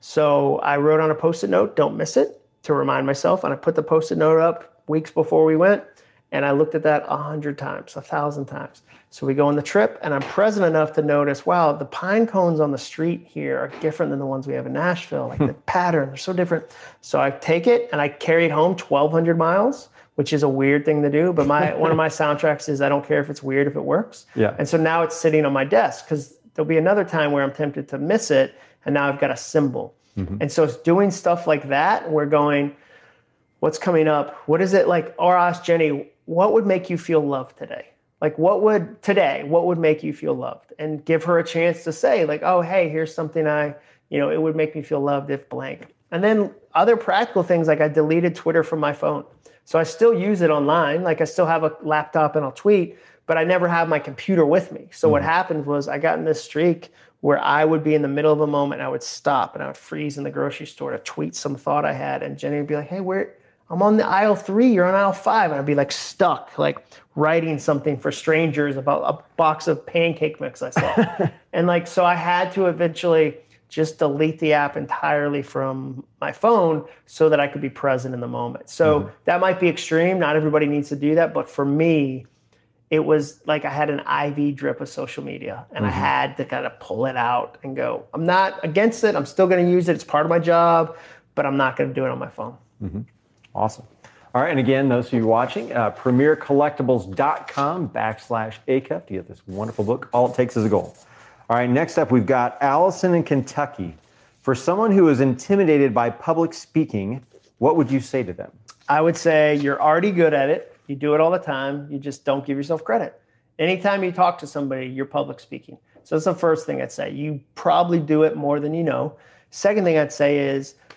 So I wrote on a Post-it note, don't miss it, to remind myself. And I put the Post-it note up weeks before we went. And I looked at that a hundred times, a thousand times. So we go on the trip and I'm present enough to notice, wow, the pine cones on the street here are different than the ones we have in Nashville. Like the pattern, they're so different. So I take it and I carry it home twelve hundred miles, which is a weird thing to do. But my one of my soundtracks is I don't care if it's weird, if it works.
Yeah.
And so now it's sitting on my desk because there'll be another time where I'm tempted to miss it. And now I've got a symbol. Mm-hmm. And so it's doing stuff like that. We're going, what's coming up? What is it like? Or ask Jenny, what would make you feel loved today? Like what would today, what would make you feel loved? And give her a chance to say like, oh, hey, here's something I, you know, it would make me feel loved if blank. And then other practical things, like I deleted Twitter from my phone. So I still use it online. Like I still have a laptop and I'll tweet, but I never have my computer with me. So mm-hmm. what happened was I got in this streak where I would be in the middle of a moment and I would stop and I would freeze in the grocery store to tweet some thought I had. And Jenny would be like, hey, where, I'm on the aisle three, you're on aisle five. And I'd be like stuck, like writing something for strangers about a box of pancake mix I saw. And like, so I had to eventually just delete the app entirely from my phone so that I could be present in the moment. So mm-hmm. that might be extreme. Not everybody needs to do that. But for me, it was like I had an I V drip of social media and mm-hmm. I had to kind of pull it out and go, I'm not against it. I'm still going to use it. It's part of my job, but I'm not going to do it on my phone.
Mm-hmm. Awesome. All right. And again, those of you watching, uh, premier collectibles dot com backslash Acuff to get this wonderful book. All it takes is a goal. All right. Next up, we've got Allison in Kentucky. For someone who is intimidated by public speaking, what would you say to them?
I would say you're already good at it. You do it all the time. You just don't give yourself credit. Anytime you talk to somebody, you're public speaking. So that's the first thing I'd say. You probably do it more than you know. Second thing I'd say is,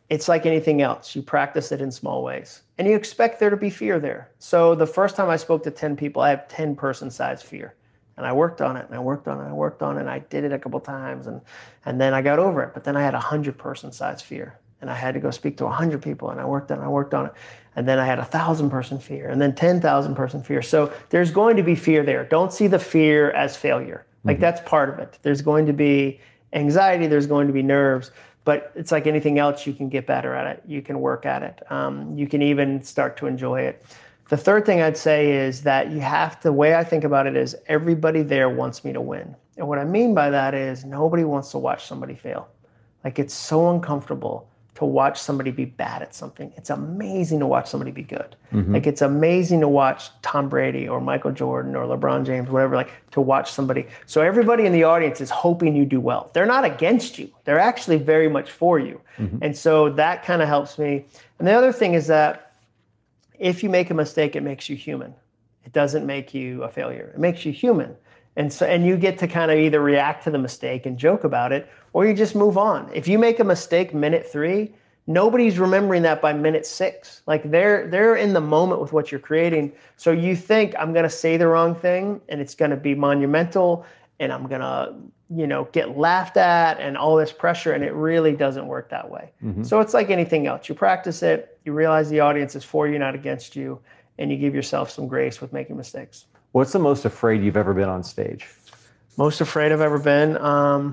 it's like anything else. You practice it in small ways and you expect there to be fear there. So the first time I spoke to ten people, I have ten person size fear. And I worked on it and I worked on it and I worked on it and I did it a couple times and, and then I got over it. But then I had a hundred person size fear and I had to go speak to a hundred people and I worked on it and I worked on it. And then I had a thousand person fear and then ten thousand person fear. So there's going to be fear there. Don't see the fear as failure. Like mm-hmm. that's part of it. There's going to be anxiety. There's going to be nerves, but it's like anything else. You can get better at it. You can work at it. Um, you can even start to enjoy it. The third thing I'd say is that you have to, the way I think about it is everybody there wants me to win. And what I mean by that is nobody wants to watch somebody fail. Like it's so uncomfortable to watch somebody be bad at something. It's amazing to watch somebody be good. Mm-hmm. Like it's amazing to watch Tom Brady or Michael Jordan or LeBron James, whatever, like to watch somebody. So everybody in the audience is hoping you do well. They're not against you. They're actually very much for you. Mm-hmm. And so that kind of helps me. And the other thing is that if you make a mistake, it makes you human. It doesn't make you a failure. It makes you human. And so, and you get to kind of either react to the mistake and joke about it, or you just move on. If you make a mistake minute three, nobody's remembering that by minute six. Like they're they're in the moment with what you're creating. So you think I'm going to say the wrong thing and it's going to be monumental and I'm going to, you know, get laughed at and all this pressure, and it really doesn't work that way. Mm-hmm. So it's like anything else. You practice it, you realize the audience is for you, not against you, and you give yourself some grace with making mistakes.
What's the most afraid you've ever been on stage?
Most afraid I've ever been? Um,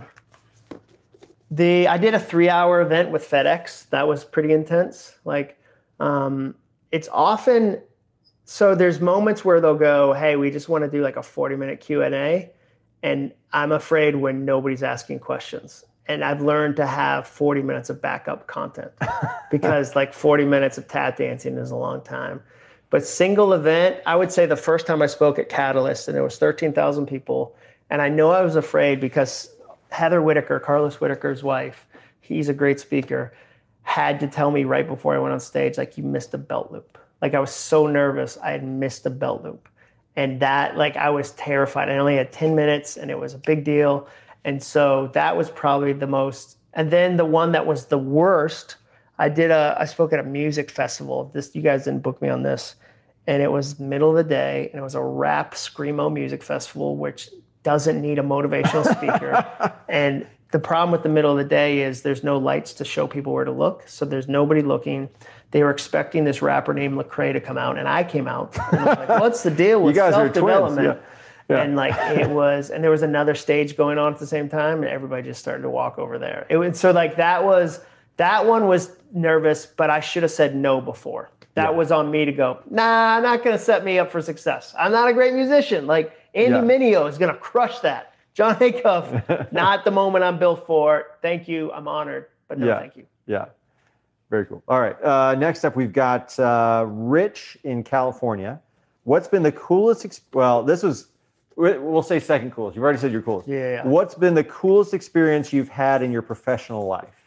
the I did a three-hour event with FedEx. That was pretty intense. Like, um, it's often, so there's moments where they'll go, hey, we just want to do like a forty-minute Q and A. And I'm afraid when nobody's asking questions. And I've learned to have forty minutes of backup content because like forty minutes of tap dancing is a long time. But single event, I would say the first time I spoke at Catalyst and there was thirteen thousand people. And I know I was afraid because Heather Whitaker, Carlos Whitaker's wife, he's a great speaker, had to tell me right before I went on stage, like, you missed a belt loop. Like I was so nervous I had missed a belt loop. And that, like, I was terrified. I only had ten minutes and it was a big deal. And so that was probably the most, and then the one that was the worst, I did a, I spoke at a music festival. This, you guys didn't book me on this. And it was middle of the day and it was a rap screamo music festival, which doesn't need a motivational speaker. And the problem with the middle of the day is there's no lights to show people where to look. So there's nobody looking. They were expecting this rapper named Lecrae to come out, and I came out. And I was like, what's the deal with self-development? Yeah. Yeah. And like it was, and there was another stage going on at the same time, and everybody just started to walk over there. It was so like that was that one was nervous, but I should have said no before. That yeah. was on me to go, nah, not going to set me up for success. I'm not a great musician. Like Andy yeah. Mineo is going to crush that. Jon Acuff, not the moment I'm built for. Thank you. I'm honored, but no,
yeah.
thank you.
Yeah. Very cool. All right. Uh, next up, we've got uh, Rich in California. What's been the coolest? Ex- well, this was, we'll say second coolest. You've already said your coolest.
Yeah, yeah.
What's been the coolest experience you've had in your professional life?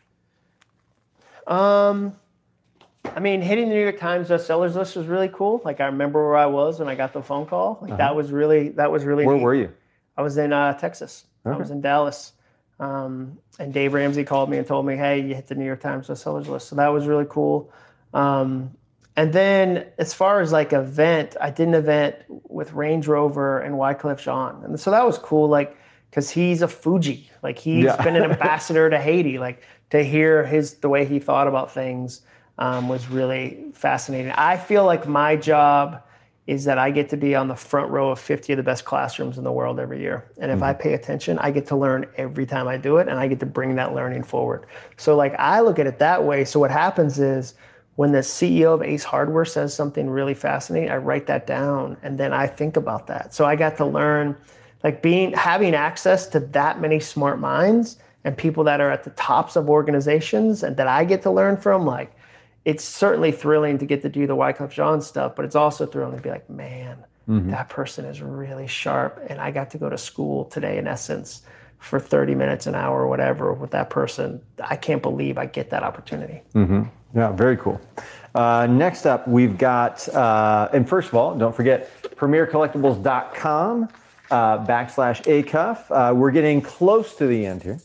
Um, I mean, hitting the New York Times bestsellers list was really cool. Like I remember where I was when I got the phone call. Like uh-huh. that was really, that was really.
Where
neat.
were you?
I was in uh, Texas. Okay. I was in Dallas. Um, and Dave Ramsey called me and told me, hey, you hit the New York Times bestsellers list. So that was really cool. Um, and then as far as like event, I did an event with Range Rover and Wyclef Jean. And so that was cool. Like, cause he's a Fuji, like he's yeah. been an ambassador to Haiti. Like to hear his, the way he thought about things, um, was really fascinating. I feel like my job is that I get to be on the front row of fifty of the best classrooms in the world every year. And if mm-hmm. I pay attention, I get to learn every time I do it, and I get to bring that learning forward. So like I look at it that way. So what happens is when the C E O of Ace Hardware says something really fascinating, I write that down and then I think about that. So I got to learn, like being, having access to that many smart minds and people that are at the tops of organizations and that I get to learn from, like, it's certainly thrilling to get to do the Wyclef Jean stuff, but it's also thrilling to be like, man, mm-hmm. that person is really sharp. And I got to go to school today, in essence, for thirty minutes, an hour, or whatever, with that person. I can't believe I get that opportunity.
Mm-hmm. Yeah, very cool. Uh, next up, we've got, uh, and first of all, don't forget, premier collectibles dot com uh, backslash Acuff. Uh, we're getting close to the end here.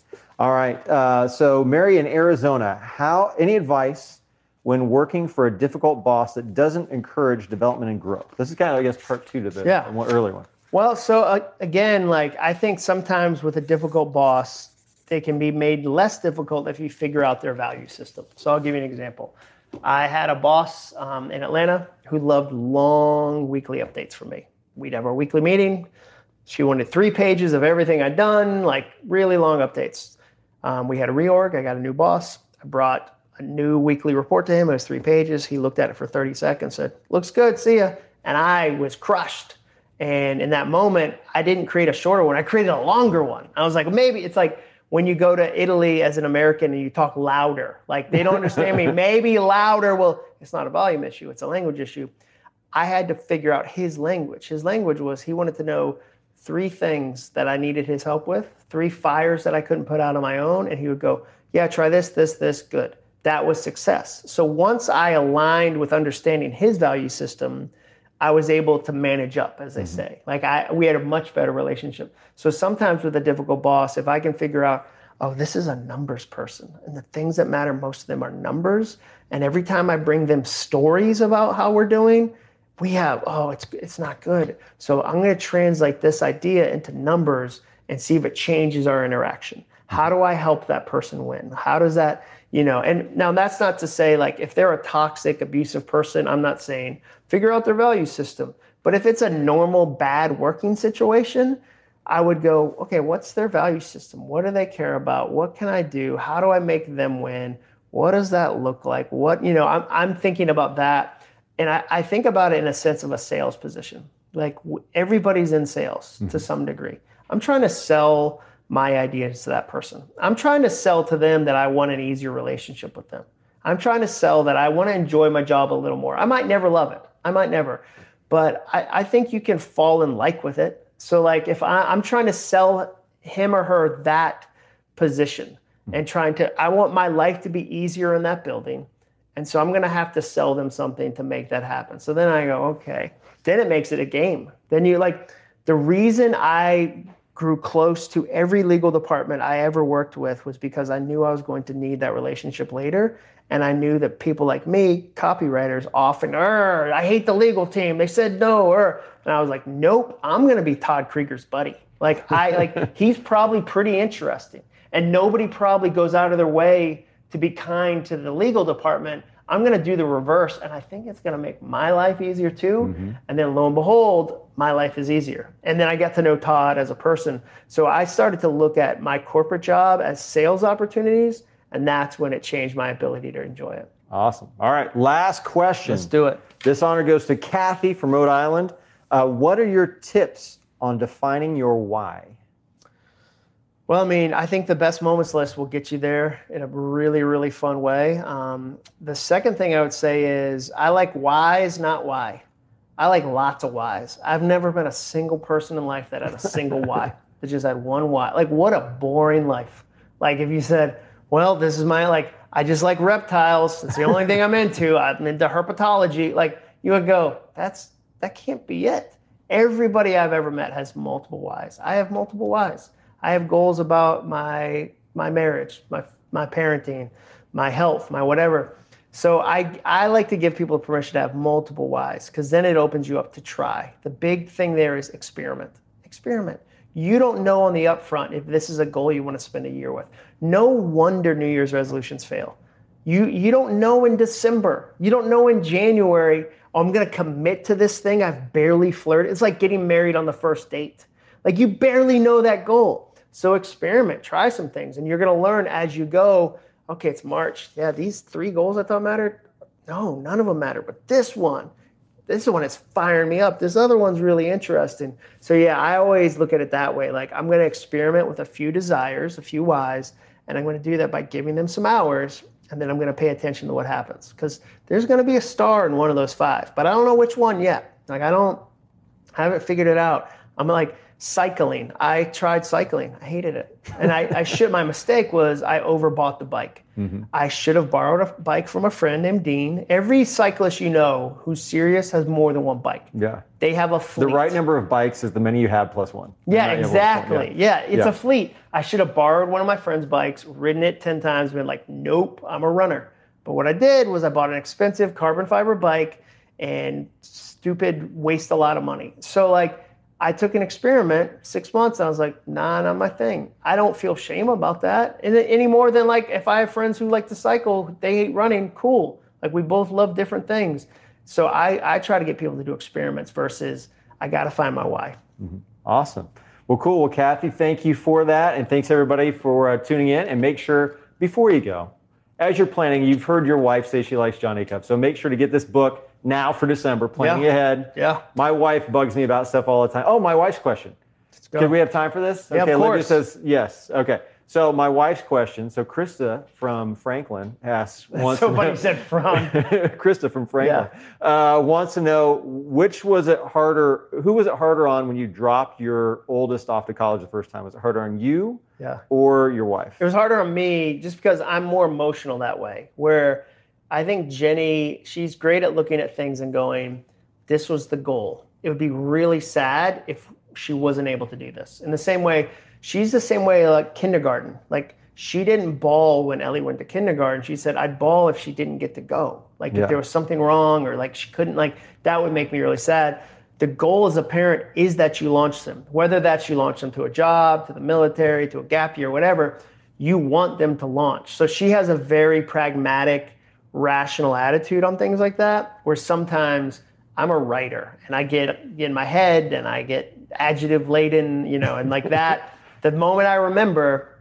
All right. Uh, so Mary in Arizona, how, any advice when working for a difficult boss that doesn't encourage development and growth? This is kind of, I guess, part two to the
yeah.
one earlier one.
Well, so uh, again, like I think sometimes with a difficult boss, they can be made less difficult if you figure out their value system. So I'll give you an example. I had a boss um, in Atlanta who loved long weekly updates from me. We'd have our weekly meeting. She wanted three pages of everything I'd done, like really long updates. Um, we had a reorg. I got a new boss. I brought a new weekly report to him. It was three pages. He looked at it for thirty seconds, said, looks good, see ya. And I was crushed. And in that moment, I didn't create a shorter one. I created a longer one. I was like, maybe it's like when you go to Italy as an American and you talk louder, like they don't understand me, maybe louder. Well, it's not a volume issue. It's a language issue. I had to figure out his language. His language was he wanted to know three things that I needed his help with, three fires that I couldn't put out on my own. And he would go, yeah, try this, this, this, good. That was success. So once I aligned with understanding his value system, I was able to manage up, as they mm-hmm. say. Like I, we had a much better relationship. So sometimes with a difficult boss, if I can figure out, oh, this is a numbers person, and the things that matter most of them are numbers. And every time I bring them stories about how we're doing, we have, oh, it's it's not good. So I'm going to translate this idea into numbers and see if it changes our interaction. How do I help that person win? How does that, you know, and now that's not to say like if they're a toxic, abusive person, I'm not saying figure out their value system. But if it's a normal, bad working situation, I would go, okay, what's their value system? What do they care about? What can I do? How do I make them win? What does that look like? What, you know, I'm, I'm thinking about that. And I, I think about it in a sense of a sales position. Like w- everybody's in sales mm-hmm. to some degree. I'm trying to sell my ideas to that person. I'm trying to sell to them that I want an easier relationship with them. I'm trying to sell that I want to enjoy my job a little more. I might never love it. I might never. But I, I think you can fall in like with it. So like if I, I'm trying to sell him or her that position and trying to, I want my life to be easier in that building. And so I'm going to have to sell them something to make that happen. So then I go, okay, then it makes it a game. Then you like, the reason I grew close to every legal department I ever worked with was because I knew I was going to need that relationship later. And I knew that people like me, copywriters, often, I hate the legal team. They said no. Er. And I was like, nope, I'm going to be Todd Krieger's buddy. Like, I like he's probably pretty interesting. And nobody probably goes out of their way to be kind to the legal department. I'm going to do the reverse. And I think it's going to make my life easier too. Mm-hmm. And then lo and behold, my life is easier. And then I got to know Todd as a person. So I started to look at my corporate job as sales opportunities. And that's when it changed my ability to enjoy it.
Awesome. All right. Last question.
Let's do it.
This honor goes to Kathy from Rhode Island. Uh, what are your tips on defining your why?
Well, I mean, I think the best moments list will get you there in a really, really fun way. Um, the second thing I would say is I like whys, not why. I like lots of whys. I've never been a single person in life that had a single why. That just had one why. Like, what a boring life. Like, if you said, well, this is my, like, I just like reptiles. It's the only thing I'm into. I'm into herpetology. Like, you would go, that's, that can't be it. Everybody I've ever met has multiple whys. I have multiple whys. I have goals about my my marriage, my my parenting, my health, my whatever. So I I like to give people permission to have multiple whys because then it opens you up to try. The big thing there is experiment. Experiment. You don't know on the upfront if this is a goal you want to spend a year with. No wonder New Year's resolutions fail. You you don't know in December. You don't know in January, oh, I'm going to commit to this thing I've barely flirted. It's like getting married on the first date. Like you barely know that goal. So experiment, try some things, and you're going to learn as you go, okay, it's March. Yeah, these three goals I thought mattered. No, none of them matter, but this one, this one is firing me up. This other one's really interesting. So yeah, I always look at it that way. Like I'm going to experiment with a few desires, a few whys, and I'm going to do that by giving them some hours, and then I'm going to pay attention to what happens because there's going to be a star in one of those five, but I don't know which one yet. Like I don't, I haven't figured it out. I'm like, Cycling. I tried cycling. I hated it. And I, I should, my mistake was I overbought the bike. Mm-hmm. I should have borrowed a bike from a friend named Dean. Every cyclist you know who's serious has more than one bike.
Yeah.
They have a fleet.
The right number of bikes is the many you have plus one.
Yeah, exactly. Yeah. yeah, it's
yeah.
a fleet. I should have borrowed one of my friend's bikes, ridden it ten times, and been like, nope, I'm a runner. But what I did was I bought an expensive carbon fiber bike and stupid waste a lot of money. So like, I took an experiment, six months, and I was like, nah, not my thing. I don't feel shame about that any more than like if I have friends who like to cycle, they hate running, cool. Like we both love different things. So I, I try to get people to do experiments versus I got to find my why.
Mm-hmm. Awesome. Well, cool. Well, Kathy, thank you for that. And thanks everybody for uh, tuning in. And make sure before you go, as you're planning, you've heard your wife say she likes Jon Acuff. So make sure to get this book now for December, planning
yeah.
ahead.
Yeah.
My wife bugs me about stuff all the time. Oh, my wife's question. Can we have time for this?
Yeah,
okay,
of
Olivia
course.
says yes. Okay. So my wife's question. So Krista from Franklin asks. Wants
so
to
funny
know,
you said from.
Krista from Franklin yeah. uh, wants to know which was it harder? Who was it harder on when you dropped your oldest off to college the first time? Was it harder on you?
Yeah.
Or your wife?
It was harder on me just because I'm more emotional that way. Where I think Jenny, she's great at looking at things and going, this was the goal. It would be really sad if she wasn't able to do this. In the same way, she's the same way like kindergarten. Like she didn't bawl when Ellie went to kindergarten. She said, I'd bawl if she didn't get to go. Like
yeah.
if there was something wrong or like she couldn't, like that would make me really sad. The goal as a parent is that you launch them, whether that's you launch them to a job, to the military, to a gap year, whatever, you want them to launch. So she has a very pragmatic, rational attitude on things like that, where sometimes I'm a writer and I get in my head and I get adjective laden, you know, and like that. The moment I remember,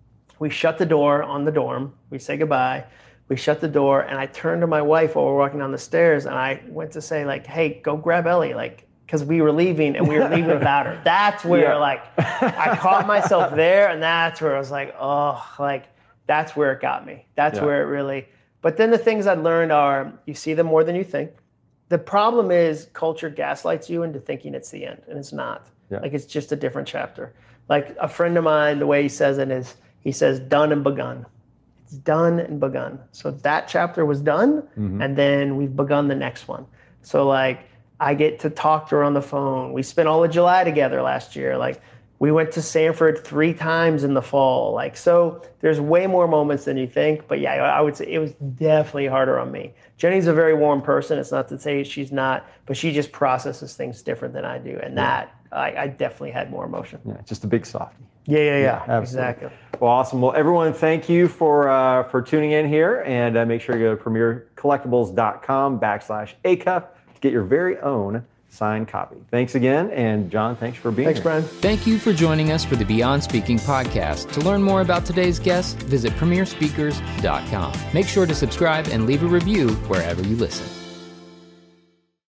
we shut the door on the dorm, we say goodbye, we shut the door, and I turned to my wife while we're walking down the stairs and I went to say like, hey, go grab Ellie, like, because we were leaving and we were leaving without her. That's where
yeah.
like I caught myself there, and that's where I was like, oh, like that's where it got me. That's
yeah.
where it really. But then the things I learned are you see them more than you think. The problem is culture gaslights you into thinking it's the end, and it's not.
Yeah.
Like it's just a different chapter. Like a friend of mine, the way he says it is, he says done and begun. It's done and begun. So that chapter was done, mm-hmm. and then we've begun the next one. So like I get to talk to her on the phone. We spent all of July together last year. Like we went to Sanford three times in the fall. Like, so there's way more moments than you think. But yeah, I would say it was definitely harder on me. Jenny's a very warm person. It's not to say she's not, but she just processes things different than I do. And yeah. that, I, I definitely had more emotion.
Yeah, just a big softie.
Yeah, yeah, yeah,
yeah
exactly.
Well, awesome. Well, everyone, thank you for uh, for tuning in here. And uh, make sure you go to premier collectibles dot com backslash Acuff to get your very own signed copy. Thanks again. And Jon, thanks for being
thanks,
here.
Thanks, Brian.
Thank you for joining us for the Beyond Speaking podcast. To learn more about today's guest, visit premier speakers dot com. Make sure to subscribe and leave a review wherever you listen.